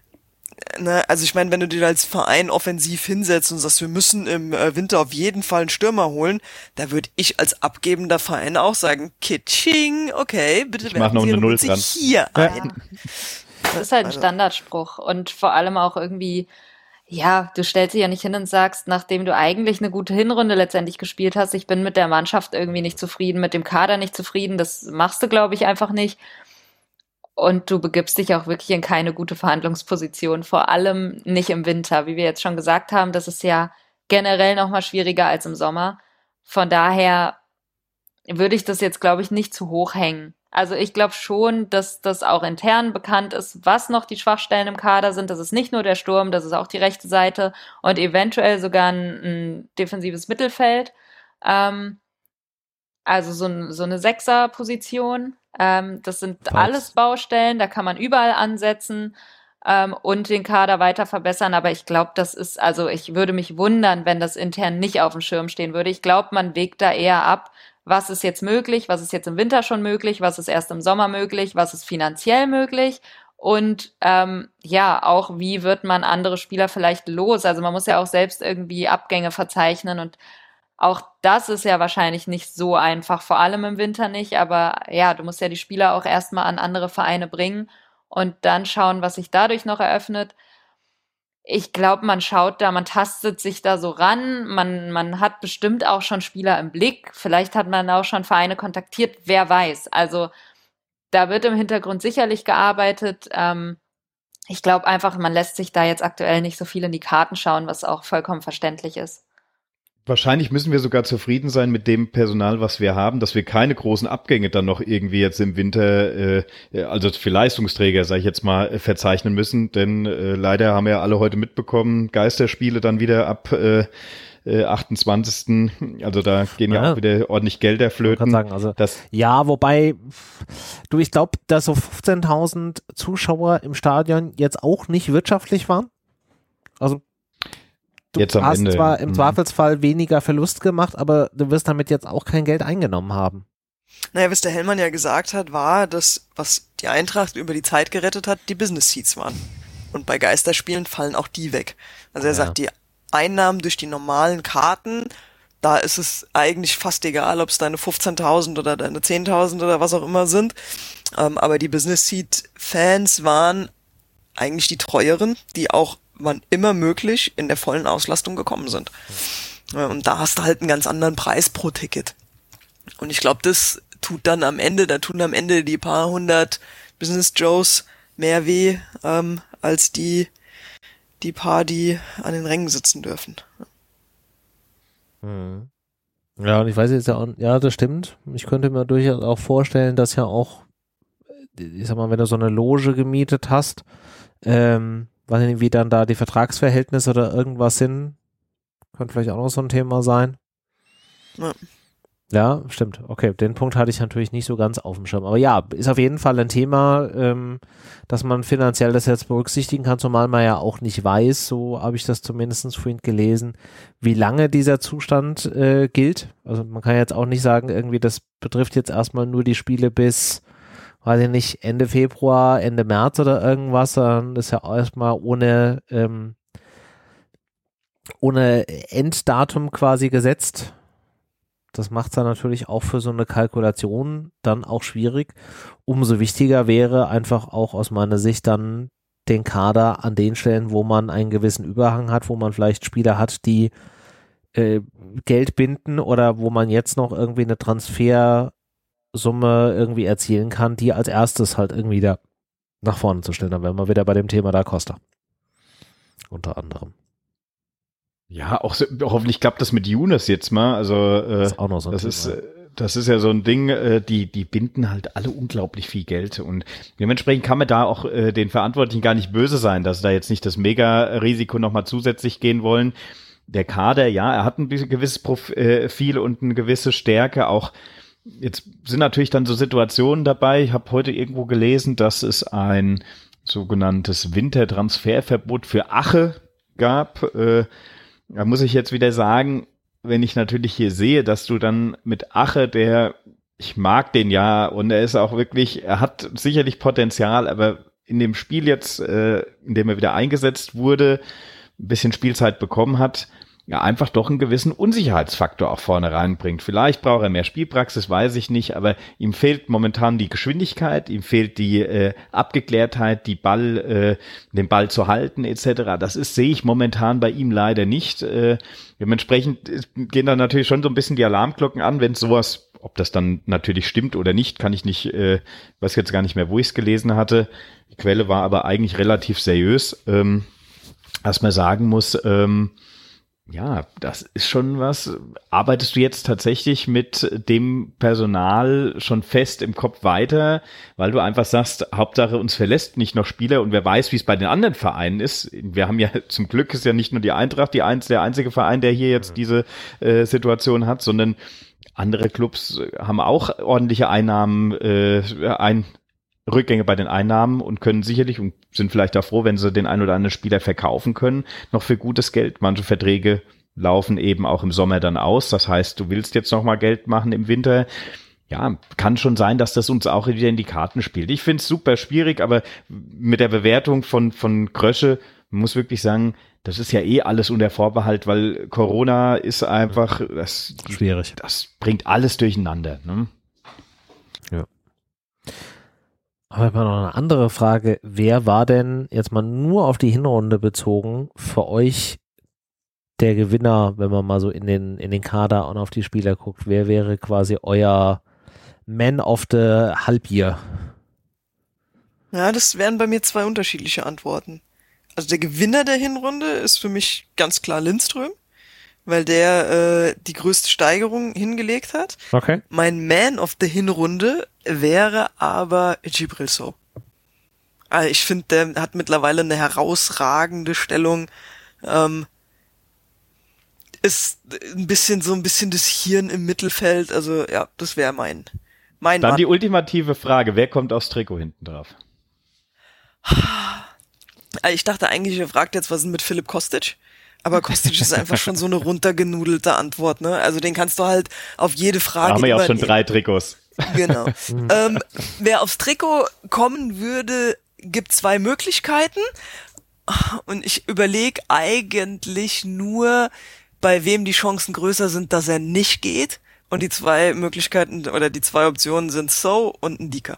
Ne, also ich meine, wenn du dir als Verein offensiv hinsetzt und sagst, wir müssen im Winter auf jeden Fall einen Stürmer holen, da würde ich als abgebender Verein auch sagen, Kitsching, okay, bitte werfen Sie und sich hier ein. Das ist halt ein Standardspruch und vor allem auch irgendwie, ja, du stellst dich ja nicht hin und sagst, nachdem du eigentlich eine gute Hinrunde letztendlich gespielt hast, ich bin mit der Mannschaft irgendwie nicht zufrieden, mit dem Kader nicht zufrieden, das machst du, glaube ich, einfach nicht. Und du begibst dich auch wirklich in keine gute Verhandlungsposition, vor allem nicht im Winter. Wie wir jetzt schon gesagt haben, das ist ja generell noch mal schwieriger als im Sommer. Von daher würde ich das jetzt, glaube ich, nicht zu hoch hängen. Also ich glaube schon, dass das auch intern bekannt ist, was noch die Schwachstellen im Kader sind. Das ist nicht nur der Sturm, das ist auch die rechte Seite und eventuell sogar ein defensives Mittelfeld. Also so eine Sechser-Position. Das sind alles Baustellen, da kann man überall ansetzen und den Kader weiter verbessern, aber ich glaube, ich würde mich wundern, wenn das intern nicht auf dem Schirm stehen würde. Ich glaube, man wägt da eher ab, was ist jetzt möglich, was ist jetzt im Winter schon möglich, was ist erst im Sommer möglich, was ist finanziell möglich Und auch, wie wird man andere Spieler vielleicht los? Also man muss ja auch selbst irgendwie Abgänge verzeichnen und auch das ist ja wahrscheinlich nicht so einfach, vor allem im Winter nicht. Aber ja, du musst ja die Spieler auch erstmal an andere Vereine bringen und dann schauen, was sich dadurch noch eröffnet. Ich glaube, man tastet sich da so ran. Man hat bestimmt auch schon Spieler im Blick. Vielleicht hat man auch schon Vereine kontaktiert. Wer weiß. Also da wird im Hintergrund sicherlich gearbeitet. Ich glaube einfach, man lässt sich da jetzt aktuell nicht so viel in die Karten schauen, was auch vollkommen verständlich ist. Wahrscheinlich müssen wir sogar zufrieden sein mit dem Personal, was wir haben, dass wir keine großen Abgänge dann noch irgendwie jetzt im Winter, also für Leistungsträger, sage ich jetzt mal, verzeichnen müssen. Denn leider haben wir ja alle heute mitbekommen, Geisterspiele dann wieder ab 28. Also da gehen ja auch wieder ordentlich Gelder flöten. Ich kann sagen, also ja, wobei, ich glaube, dass so 15.000 Zuschauer im Stadion jetzt auch nicht wirtschaftlich waren. Also du jetzt am hast Ende zwar im Zweifelsfall weniger Verlust gemacht, aber du wirst damit jetzt auch kein Geld eingenommen haben. Naja, was der Hellmann ja gesagt hat, war, dass was die Eintracht über die Zeit gerettet hat, die Business Seats waren. Und bei Geisterspielen fallen auch die weg. Also er sagt, die Einnahmen durch die normalen Karten, da ist es eigentlich fast egal, ob es deine 15.000 oder deine 10.000 oder was auch immer sind. Aber die Business Seat Fans waren eigentlich die treueren, die auch wann immer möglich in der vollen Auslastung gekommen sind. Und da hast du halt einen ganz anderen Preis pro Ticket. Und ich glaube, das tun am Ende die paar hundert Business Joes mehr weh, als die paar, die an den Rängen sitzen dürfen. Ja, und ich weiß jetzt ja auch, ja, das stimmt. Ich könnte mir durchaus auch vorstellen, dass ja auch, ich sag mal, wenn du so eine Loge gemietet hast, weiß nicht, wie dann da die Vertragsverhältnisse oder irgendwas sind, könnte vielleicht auch noch so ein Thema sein. Ja, stimmt. Okay, den Punkt hatte ich natürlich nicht so ganz auf dem Schirm. Aber ja, ist auf jeden Fall ein Thema, dass man finanziell das jetzt berücksichtigen kann, zumal man ja auch nicht weiß, so habe ich das zumindest vorhin gelesen, wie lange dieser Zustand gilt. Also man kann jetzt auch nicht sagen, irgendwie das betrifft jetzt erstmal nur die Spiele bis, weiß ich nicht, Ende Februar, Ende März oder irgendwas, sondern das ist ja erstmal ohne Enddatum quasi gesetzt. Das macht es dann natürlich auch für so eine Kalkulation dann auch schwierig. Umso wichtiger wäre einfach auch aus meiner Sicht dann den Kader an den Stellen, wo man einen gewissen Überhang hat, wo man vielleicht Spieler hat, die Geld binden oder wo man jetzt noch irgendwie eine Transfersumme irgendwie erzielen kann, die als erstes halt irgendwie da nach vorne zu stellen. Dann wären wir wieder bei dem Thema Da Costa. Unter anderem. Ja, auch hoffentlich klappt das mit Younes jetzt mal. Also das ist auch noch so ein Thema. Das ist ja so ein Ding, die binden halt alle unglaublich viel Geld und dementsprechend kann man da auch den Verantwortlichen gar nicht böse sein, dass sie da jetzt nicht das Mega-Risiko nochmal zusätzlich gehen wollen. Der Kader, ja, er hat ein gewisses Profil und eine gewisse Stärke. Auch jetzt sind natürlich dann so Situationen dabei. Ich habe heute irgendwo gelesen, dass es ein sogenanntes Wintertransferverbot für Ache gab. Da muss ich jetzt wieder sagen, wenn ich natürlich hier sehe, dass du dann mit Ache, ich mag den ja und er ist auch wirklich, er hat sicherlich Potenzial, aber in dem Spiel jetzt, in dem er wieder eingesetzt wurde, ein bisschen Spielzeit bekommen hat, ja einfach doch einen gewissen Unsicherheitsfaktor auch vorne reinbringt. Vielleicht braucht er mehr Spielpraxis, weiß ich nicht, aber ihm fehlt momentan die Geschwindigkeit, ihm fehlt die Abgeklärtheit, den Ball zu halten etc. Das sehe ich momentan bei ihm leider nicht. Dementsprechend gehen dann natürlich schon so ein bisschen die Alarmglocken an, wenn sowas, ob das dann natürlich stimmt oder nicht, kann ich nicht, weiß jetzt gar nicht mehr, wo ich es gelesen hatte. Die Quelle war aber eigentlich relativ seriös. Was man sagen muss, ja, das ist schon was. Arbeitest du jetzt tatsächlich mit dem Personal schon fest im Kopf weiter, weil du einfach sagst, Hauptsache uns verlässt nicht noch Spieler und wer weiß, wie es bei den anderen Vereinen ist. Wir haben ja zum Glück ist ja nicht nur die Eintracht der einzige Verein, der hier jetzt diese Situation hat, sondern andere Clubs haben auch ordentliche Rückgänge bei den Einnahmen und können sicherlich und sind vielleicht auch froh, wenn sie den einen oder anderen Spieler verkaufen können, noch für gutes Geld. Manche Verträge laufen eben auch im Sommer dann aus. Das heißt, du willst jetzt noch mal Geld machen im Winter. ja, kann schon sein, dass das uns auch wieder in die Karten spielt. Ich finde es super schwierig, aber mit der Bewertung von Krösche, man muss wirklich sagen, das ist ja alles unter Vorbehalt, weil Corona ist einfach, schwierig. Das bringt alles durcheinander. Ne? Ja. Aber mal noch eine andere Frage. Wer war denn jetzt mal nur auf die Hinrunde bezogen für euch der Gewinner, wenn man mal so in den Kader und auf die Spieler guckt? Wer wäre quasi euer Man of the Halbjahr? Ja, das wären bei mir 2 unterschiedliche Antworten. Also der Gewinner der Hinrunde ist für mich ganz klar Lindström, weil der die größte Steigerung hingelegt hat. Okay. Mein Man of the Hinrunde wäre aber Djibril Sow. Also ich finde, der hat mittlerweile eine herausragende Stellung. Ist ein bisschen das Hirn im Mittelfeld. Also ja, das wäre mein Dann Mann. die ultimative Frage, wer kommt aufs Trikot hinten drauf? Ich dachte eigentlich, ihr fragt jetzt, was ist denn mit Philipp Kostic? Aber Kostic ist einfach schon so eine runtergenudelte Antwort, ne? Also den kannst du halt auf jede Frage Da haben wir ja auch schon übernehmen. 3 Trikots. Genau. Wer aufs Trikot kommen würde, gibt 2 Möglichkeiten. Und ich überlege eigentlich nur, bei wem die Chancen größer sind, dass er nicht geht. Und die 2 Möglichkeiten oder die 2 Optionen sind Sow und Ndika.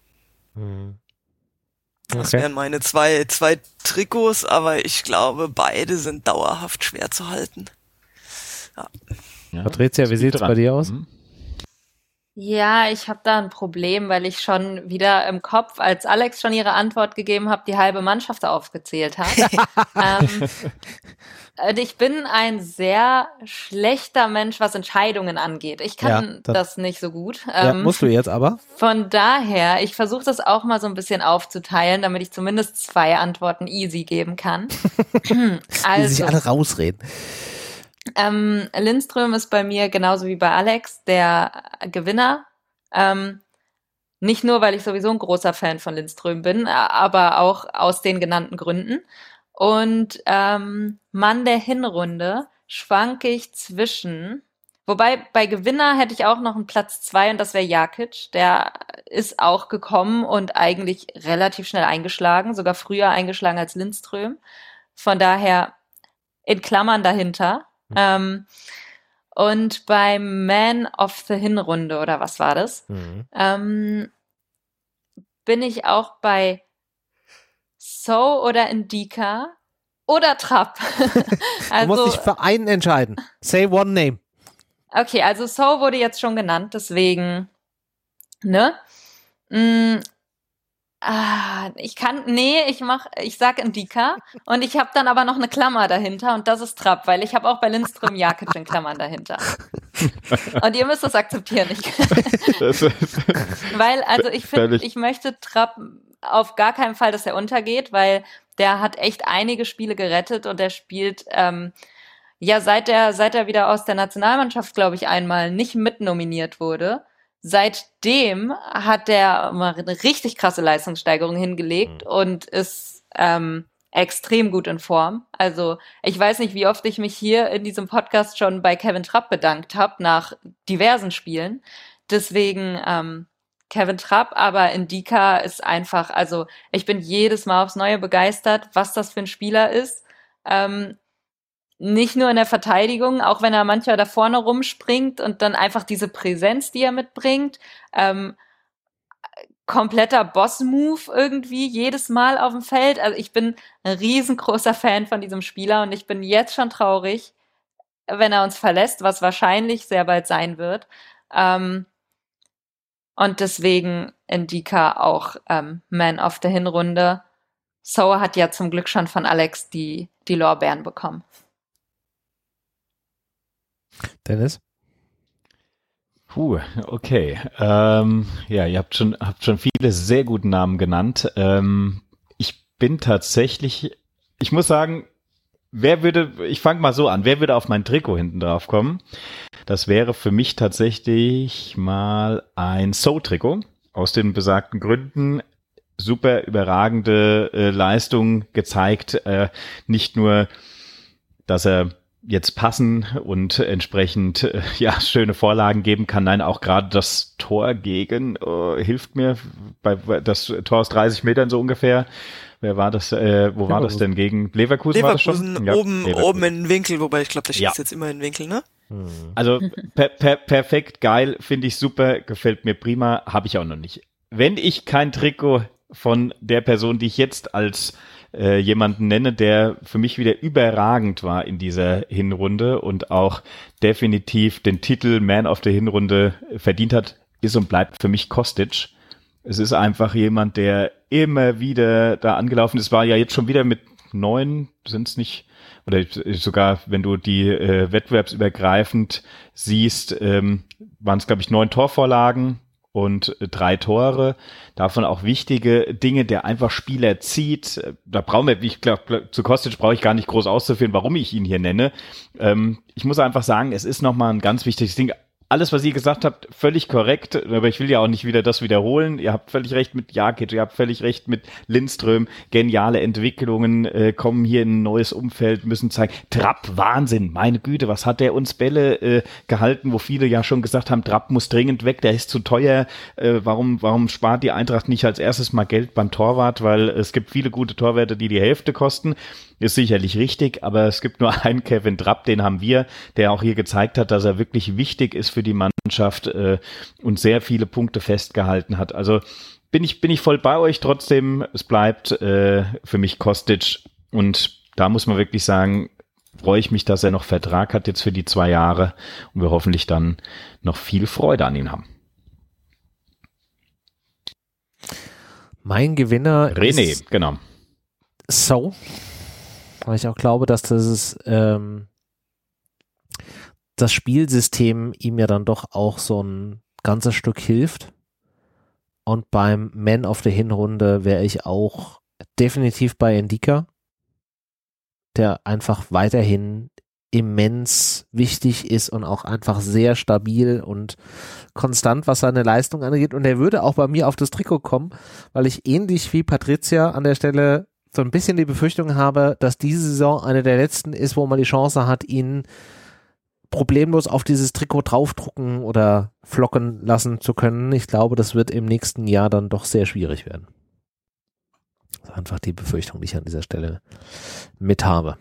Das wären meine 2 Trikots, aber ich glaube, beide sind dauerhaft schwer zu halten. Ja, Patricia, wie sieht es bei dir aus? Ja, ich habe da ein Problem, weil ich schon wieder im Kopf, als Alex schon ihre Antwort gegeben hat, die halbe Mannschaft aufgezählt hat. Und ich bin ein sehr schlechter Mensch, was Entscheidungen angeht. Ich kann das nicht so gut. Ja, musst du jetzt aber. Von daher, ich versuche das auch mal so ein bisschen aufzuteilen, damit ich zumindest 2 Antworten easy geben kann. Die sich alle rausreden. Lindström ist bei mir genauso wie bei Alex der Gewinner. Nicht nur, weil ich sowieso ein großer Fan von Lindström bin, aber auch aus den genannten Gründen. Und Mann der Hinrunde schwanke ich zwischen, wobei bei Gewinner hätte ich auch noch einen Platz 2 und das wäre Jakic. Der ist auch gekommen und eigentlich relativ schnell eingeschlagen, sogar früher eingeschlagen als Lindström. Von daher in Klammern dahinter. Und beim Man of the Hinrunde, oder was war das, bin ich auch bei Sow oder Ndika oder Trapp. Du musst dich für einen entscheiden. Say one name. Okay, also Sow wurde jetzt schon genannt, deswegen, ne? Ich sag Ndika und ich habe dann aber noch eine Klammer dahinter und das ist Trapp, weil ich habe auch bei Lindström Jakic in Klammern dahinter. Und ihr müsst das akzeptieren. Weil, also ich finde, ich möchte Trapp auf gar keinen Fall, dass er untergeht, weil der hat echt einige Spiele gerettet und der spielt seit er wieder aus der Nationalmannschaft, glaube ich, einmal nicht mitnominiert wurde. Seitdem hat der mal eine richtig krasse Leistungssteigerung hingelegt und ist extrem gut in Form. Also ich weiß nicht, wie oft ich mich hier in diesem Podcast schon bei Kevin Trapp bedankt habe nach diversen Spielen. Deswegen Kevin Trapp, aber Ndika ist einfach, also ich bin jedes Mal aufs Neue begeistert, was das für ein Spieler ist. Nicht nur in der Verteidigung, auch wenn er manchmal da vorne rumspringt und dann einfach diese Präsenz, die er mitbringt, kompletter Boss-Move irgendwie jedes Mal auf dem Feld. Also ich bin ein riesengroßer Fan von diesem Spieler und ich bin jetzt schon traurig, wenn er uns verlässt, was wahrscheinlich sehr bald sein wird. Und deswegen Ndika auch Man of the Hinrunde. Sow hat ja zum Glück schon von Alex die Lorbeeren bekommen. Dennis? Okay. Ihr habt schon viele sehr gute Namen genannt. Ich bin tatsächlich, ich muss sagen, ich fange mal so an, wer würde auf mein Trikot hinten drauf kommen? Das wäre für mich tatsächlich mal ein Sow-Trikot. Aus den besagten Gründen. Super überragende Leistung gezeigt. Nicht nur, dass er jetzt passen und entsprechend schöne Vorlagen geben kann. Nein, auch gerade das Tor gegen hilft mir. Das Tor aus 30 Metern so ungefähr. Wer war das? Wo war das denn? Gegen Leverkusen war das schon? Oben Leverkusen. in den Winkel, wobei ich glaube, der schießt jetzt immer in den Winkel, ne? Also perfekt, geil, finde ich super, gefällt mir prima, habe ich auch noch nicht. Wenn ich kein Trikot von der Person, die ich jetzt als jemanden nenne, der für mich wieder überragend war in dieser Hinrunde und auch definitiv den Titel Man of the Hinrunde verdient hat, ist und bleibt für mich Kostic. Es ist einfach jemand, der immer wieder da angelaufen ist, war ja jetzt schon wieder mit 9, sind es nicht, oder sogar, wenn du die wettbewerbsübergreifend siehst, waren es, glaube ich, 9 Torvorlagen und 3 Tore. Davon auch wichtige Dinge, der einfach Spieler zieht. Da brauchen wir, ich glaube, zu Kostic brauche ich gar nicht groß auszuführen, warum ich ihn hier nenne. Ich muss einfach sagen, es ist nochmal ein ganz wichtiges Ding. Alles, was ihr gesagt habt, völlig korrekt, aber ich will ja auch nicht wieder das wiederholen. Ihr habt völlig recht mit Jakic, ihr habt völlig recht mit Lindström. Geniale Entwicklungen, kommen hier in ein neues Umfeld, müssen zeigen. Trapp, Wahnsinn, meine Güte, was hat der uns Bälle gehalten, wo viele ja schon gesagt haben, Trapp muss dringend weg, der ist zu teuer. Warum spart die Eintracht nicht als erstes mal Geld beim Torwart? Weil es gibt viele gute Torwärter, die Hälfte kosten. Ist sicherlich richtig, aber es gibt nur einen Kevin Trapp, den haben wir, der auch hier gezeigt hat, dass er wirklich wichtig ist für die Mannschaft und sehr viele Punkte festgehalten hat. Also bin ich voll bei euch, trotzdem, es bleibt für mich Kostic und da muss man wirklich sagen, freue ich mich, dass er noch Vertrag hat jetzt für die 2 Jahre und wir hoffentlich dann noch viel Freude an ihm haben. Mein Gewinner René, ist genau. So, weil ich auch glaube, dass das Spielsystem ihm ja dann doch auch so ein ganzes Stück hilft. Und beim Man of the Hinrunde wäre ich auch definitiv bei Ndicka, der einfach weiterhin immens wichtig ist und auch einfach sehr stabil und konstant, was seine Leistung angeht. Und er würde auch bei mir auf das Trikot kommen, weil ich ähnlich wie Patricia an der Stelle so ein bisschen die Befürchtung habe, dass diese Saison eine der letzten ist, wo man die Chance hat, ihn problemlos auf dieses Trikot draufdrucken oder flocken lassen zu können. Ich glaube, das wird im nächsten Jahr dann doch sehr schwierig werden. Das ist einfach die Befürchtung, die ich an dieser Stelle mit habe.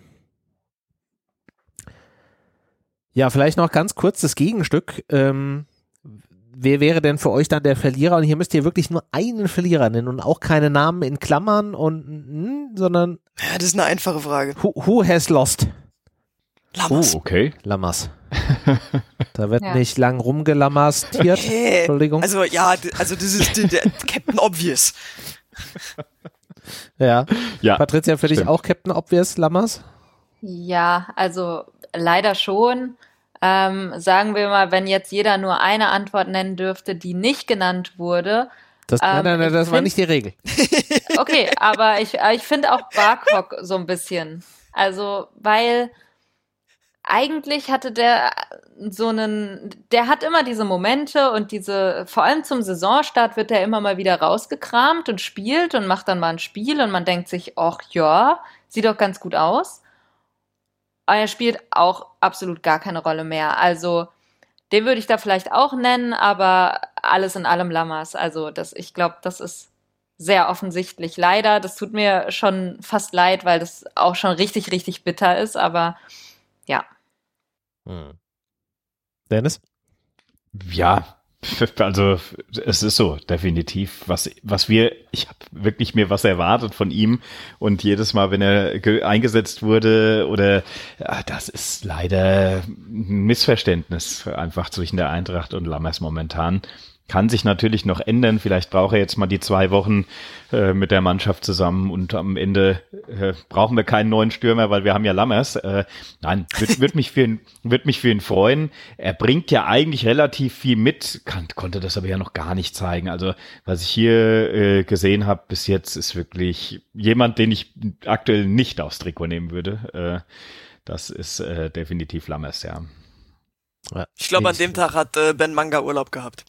Ja, vielleicht noch ganz kurz das Gegenstück. Wer wäre denn für euch dann der Verlierer? Und hier müsst ihr wirklich nur einen Verlierer nennen und auch keine Namen in Klammern sondern Ja, das ist eine einfache Frage. Who has lost? Lammers. Oh, okay. Lammers. Da wird nicht lang rumgelamastiert. Entschuldigung. Also das ist der Captain Obvious. Ja. Patricia, für dich stimmt. auch Captain Obvious, Lammers? Ja, also leider schon. Sagen wir mal, wenn jetzt jeder nur eine Antwort nennen dürfte, die nicht genannt wurde. Nein, das war nicht die Regel. Okay, aber ich finde auch Barkok so ein bisschen. Also, weil eigentlich hatte der hat immer diese Momente und vor allem zum Saisonstart wird er immer mal wieder rausgekramt und spielt und macht dann mal ein Spiel und man denkt sich, ach ja, sieht doch ganz gut aus. Aber er spielt auch absolut gar keine Rolle mehr. Also, den würde ich da vielleicht auch nennen, aber alles in allem Lammers. Also, ich glaube, das ist sehr offensichtlich. Leider, das tut mir schon fast leid, weil das auch schon richtig, richtig bitter ist, aber ja. Dennis? Ja, also es ist so, definitiv. Ich habe wirklich mir was erwartet von ihm und jedes Mal, wenn er eingesetzt wurde das ist leider ein Missverständnis einfach zwischen der Eintracht und Lammers momentan. Kann sich natürlich noch ändern. Vielleicht braucht er jetzt mal die 2 Wochen mit der Mannschaft zusammen und am Ende brauchen wir keinen neuen Stürmer, weil wir haben ja Lammers. Nein, wird mich für ihn freuen. Er bringt ja eigentlich relativ viel mit, konnte das aber ja noch gar nicht zeigen. Also was ich hier gesehen habe bis jetzt, ist wirklich jemand, den ich aktuell nicht aufs Trikot nehmen würde. Das ist definitiv Lammers, ja. Ich glaube, an dem Tag hat Ben Manga Urlaub gehabt.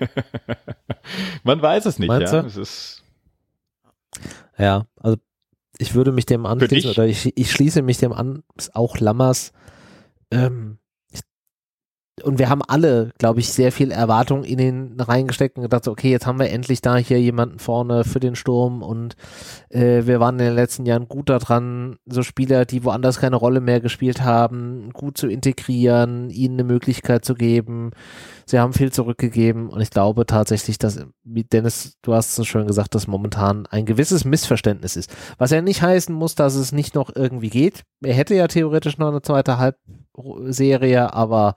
Man weiß es nicht, Meinst ja. du? Es ist Ja, also Ich würde mich dem anschließen, oder ich schließe mich dem an, auch Lammers. Und wir haben alle, glaube ich, sehr viel Erwartung in ihn reingesteckt und gedacht, okay, jetzt haben wir endlich da hier jemanden vorne für den Sturm und wir waren in den letzten Jahren gut daran, so Spieler, die woanders keine Rolle mehr gespielt haben, gut zu integrieren, ihnen eine Möglichkeit zu geben. Sie haben viel zurückgegeben und ich glaube tatsächlich, dass, wie Dennis, du hast so schön gesagt, dass momentan ein gewisses Missverständnis ist. Was ja nicht heißen muss, dass es nicht noch irgendwie geht. Er hätte ja theoretisch noch eine zweite Halbserie, aber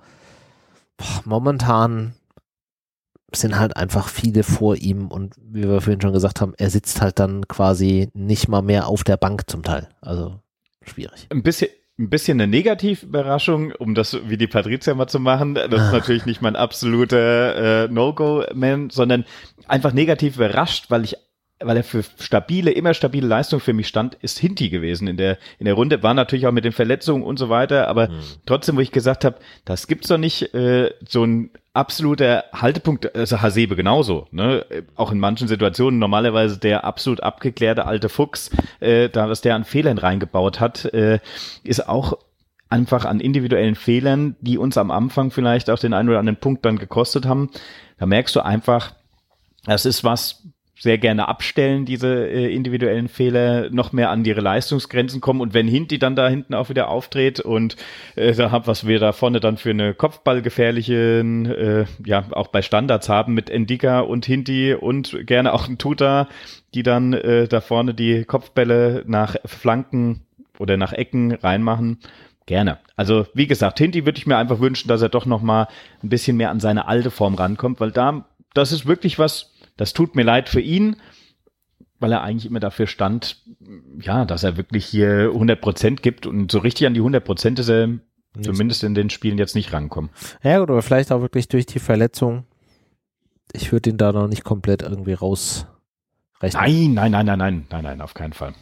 momentan sind halt einfach viele vor ihm und wie wir vorhin schon gesagt haben, er sitzt halt dann quasi nicht mal mehr auf der Bank zum Teil. Also schwierig. Ein bisschen eine Negativüberraschung, um das wie die Patrizia mal zu machen. Das ist natürlich nicht mein absoluter No-Go-Man, sondern einfach negativ überrascht, weil er für immer stabile Leistung für mich stand, ist Hinti gewesen in der Runde. War natürlich auch mit den Verletzungen und so weiter, aber trotzdem, wo ich gesagt habe, das gibt's doch nicht, so ein absoluter Haltepunkt, also Hasebe genauso, ne? Auch in manchen Situationen normalerweise der absolut abgeklärte alte Fuchs, was der an Fehlern reingebaut hat, ist auch einfach an individuellen Fehlern, die uns am Anfang vielleicht auch den einen oder anderen Punkt dann gekostet haben. Da merkst du einfach, das ist was, sehr gerne abstellen, diese individuellen Fehler, noch mehr an ihre Leistungsgrenzen kommen und wenn Hinti dann da hinten auch wieder auftritt und was wir da vorne dann für eine kopfballgefährliche, auch bei Standards haben mit Ndika und Hinti und gerne auch ein Tuta, die dann da vorne die Kopfbälle nach Flanken oder nach Ecken reinmachen, gerne. Also wie gesagt, Hinti würde ich mir einfach wünschen, dass er doch noch mal ein bisschen mehr an seine alte Form rankommt, weil das ist wirklich was. Das tut mir leid für ihn, weil er eigentlich immer dafür stand, ja, dass er wirklich hier 100% gibt und so richtig an die 100% ist er zumindest in den Spielen jetzt nicht rankommen. Ja, oder vielleicht auch wirklich durch die Verletzung. Ich würde ihn da noch nicht komplett irgendwie rausrechnen. Nein, auf keinen Fall.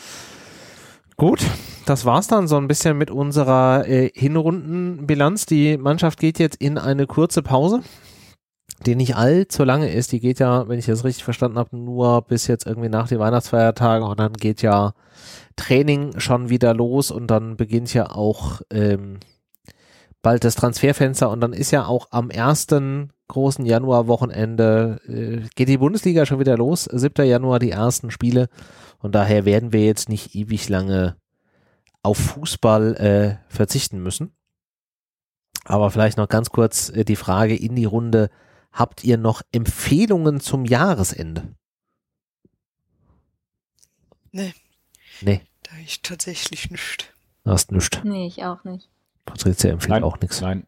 Gut, das war's dann so ein bisschen mit unserer Hinrundenbilanz. Die Mannschaft geht jetzt in eine kurze Pause, die nicht allzu lange ist. Die geht ja, wenn ich das richtig verstanden habe, nur bis jetzt irgendwie nach den Weihnachtsfeiertagen und dann geht ja Training schon wieder los und dann beginnt ja auch bald das Transferfenster und dann ist ja auch am ersten großen Januarwochenende geht die Bundesliga schon wieder los. 7. Januar die ersten Spiele und daher werden wir jetzt nicht ewig lange auf Fußball verzichten müssen. Aber vielleicht noch ganz kurz die Frage in die Runde: Habt ihr noch Empfehlungen zum Jahresende? Nee. Da ich tatsächlich nichts. Du hast nichts. Nee, ich auch nicht. Patrizia empfiehlt auch nichts. Nein.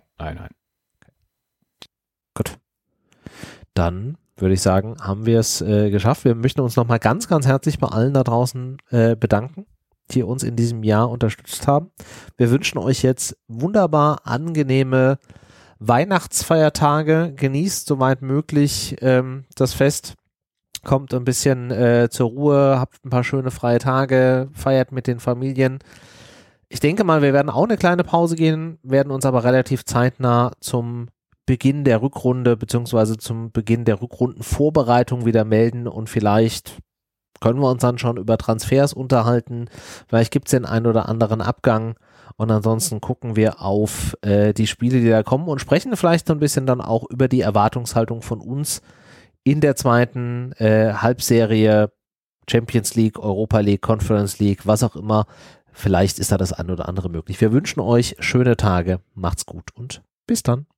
Gut. Dann würde ich sagen, haben wir es geschafft. Wir möchten uns nochmal ganz, ganz herzlich bei allen da draußen bedanken, die uns in diesem Jahr unterstützt haben. Wir wünschen euch jetzt wunderbar angenehme Weihnachtsfeiertage, genießt soweit möglich das Fest, kommt ein bisschen zur Ruhe, habt ein paar schöne freie Tage, feiert mit den Familien. Ich denke mal, wir werden auch eine kleine Pause gehen, werden uns aber relativ zeitnah zum Beginn der Rückrunde beziehungsweise zum Beginn der Rückrundenvorbereitung wieder melden und vielleicht können wir uns dann schon über Transfers unterhalten, vielleicht gibt es den einen oder anderen Abgang. Und ansonsten gucken wir auf die Spiele, die da kommen und sprechen vielleicht so ein bisschen dann auch über die Erwartungshaltung von uns in der zweiten Halbserie, Champions League, Europa League, Conference League, was auch immer. Vielleicht ist da das eine oder andere möglich. Wir wünschen euch schöne Tage, macht's gut und bis dann.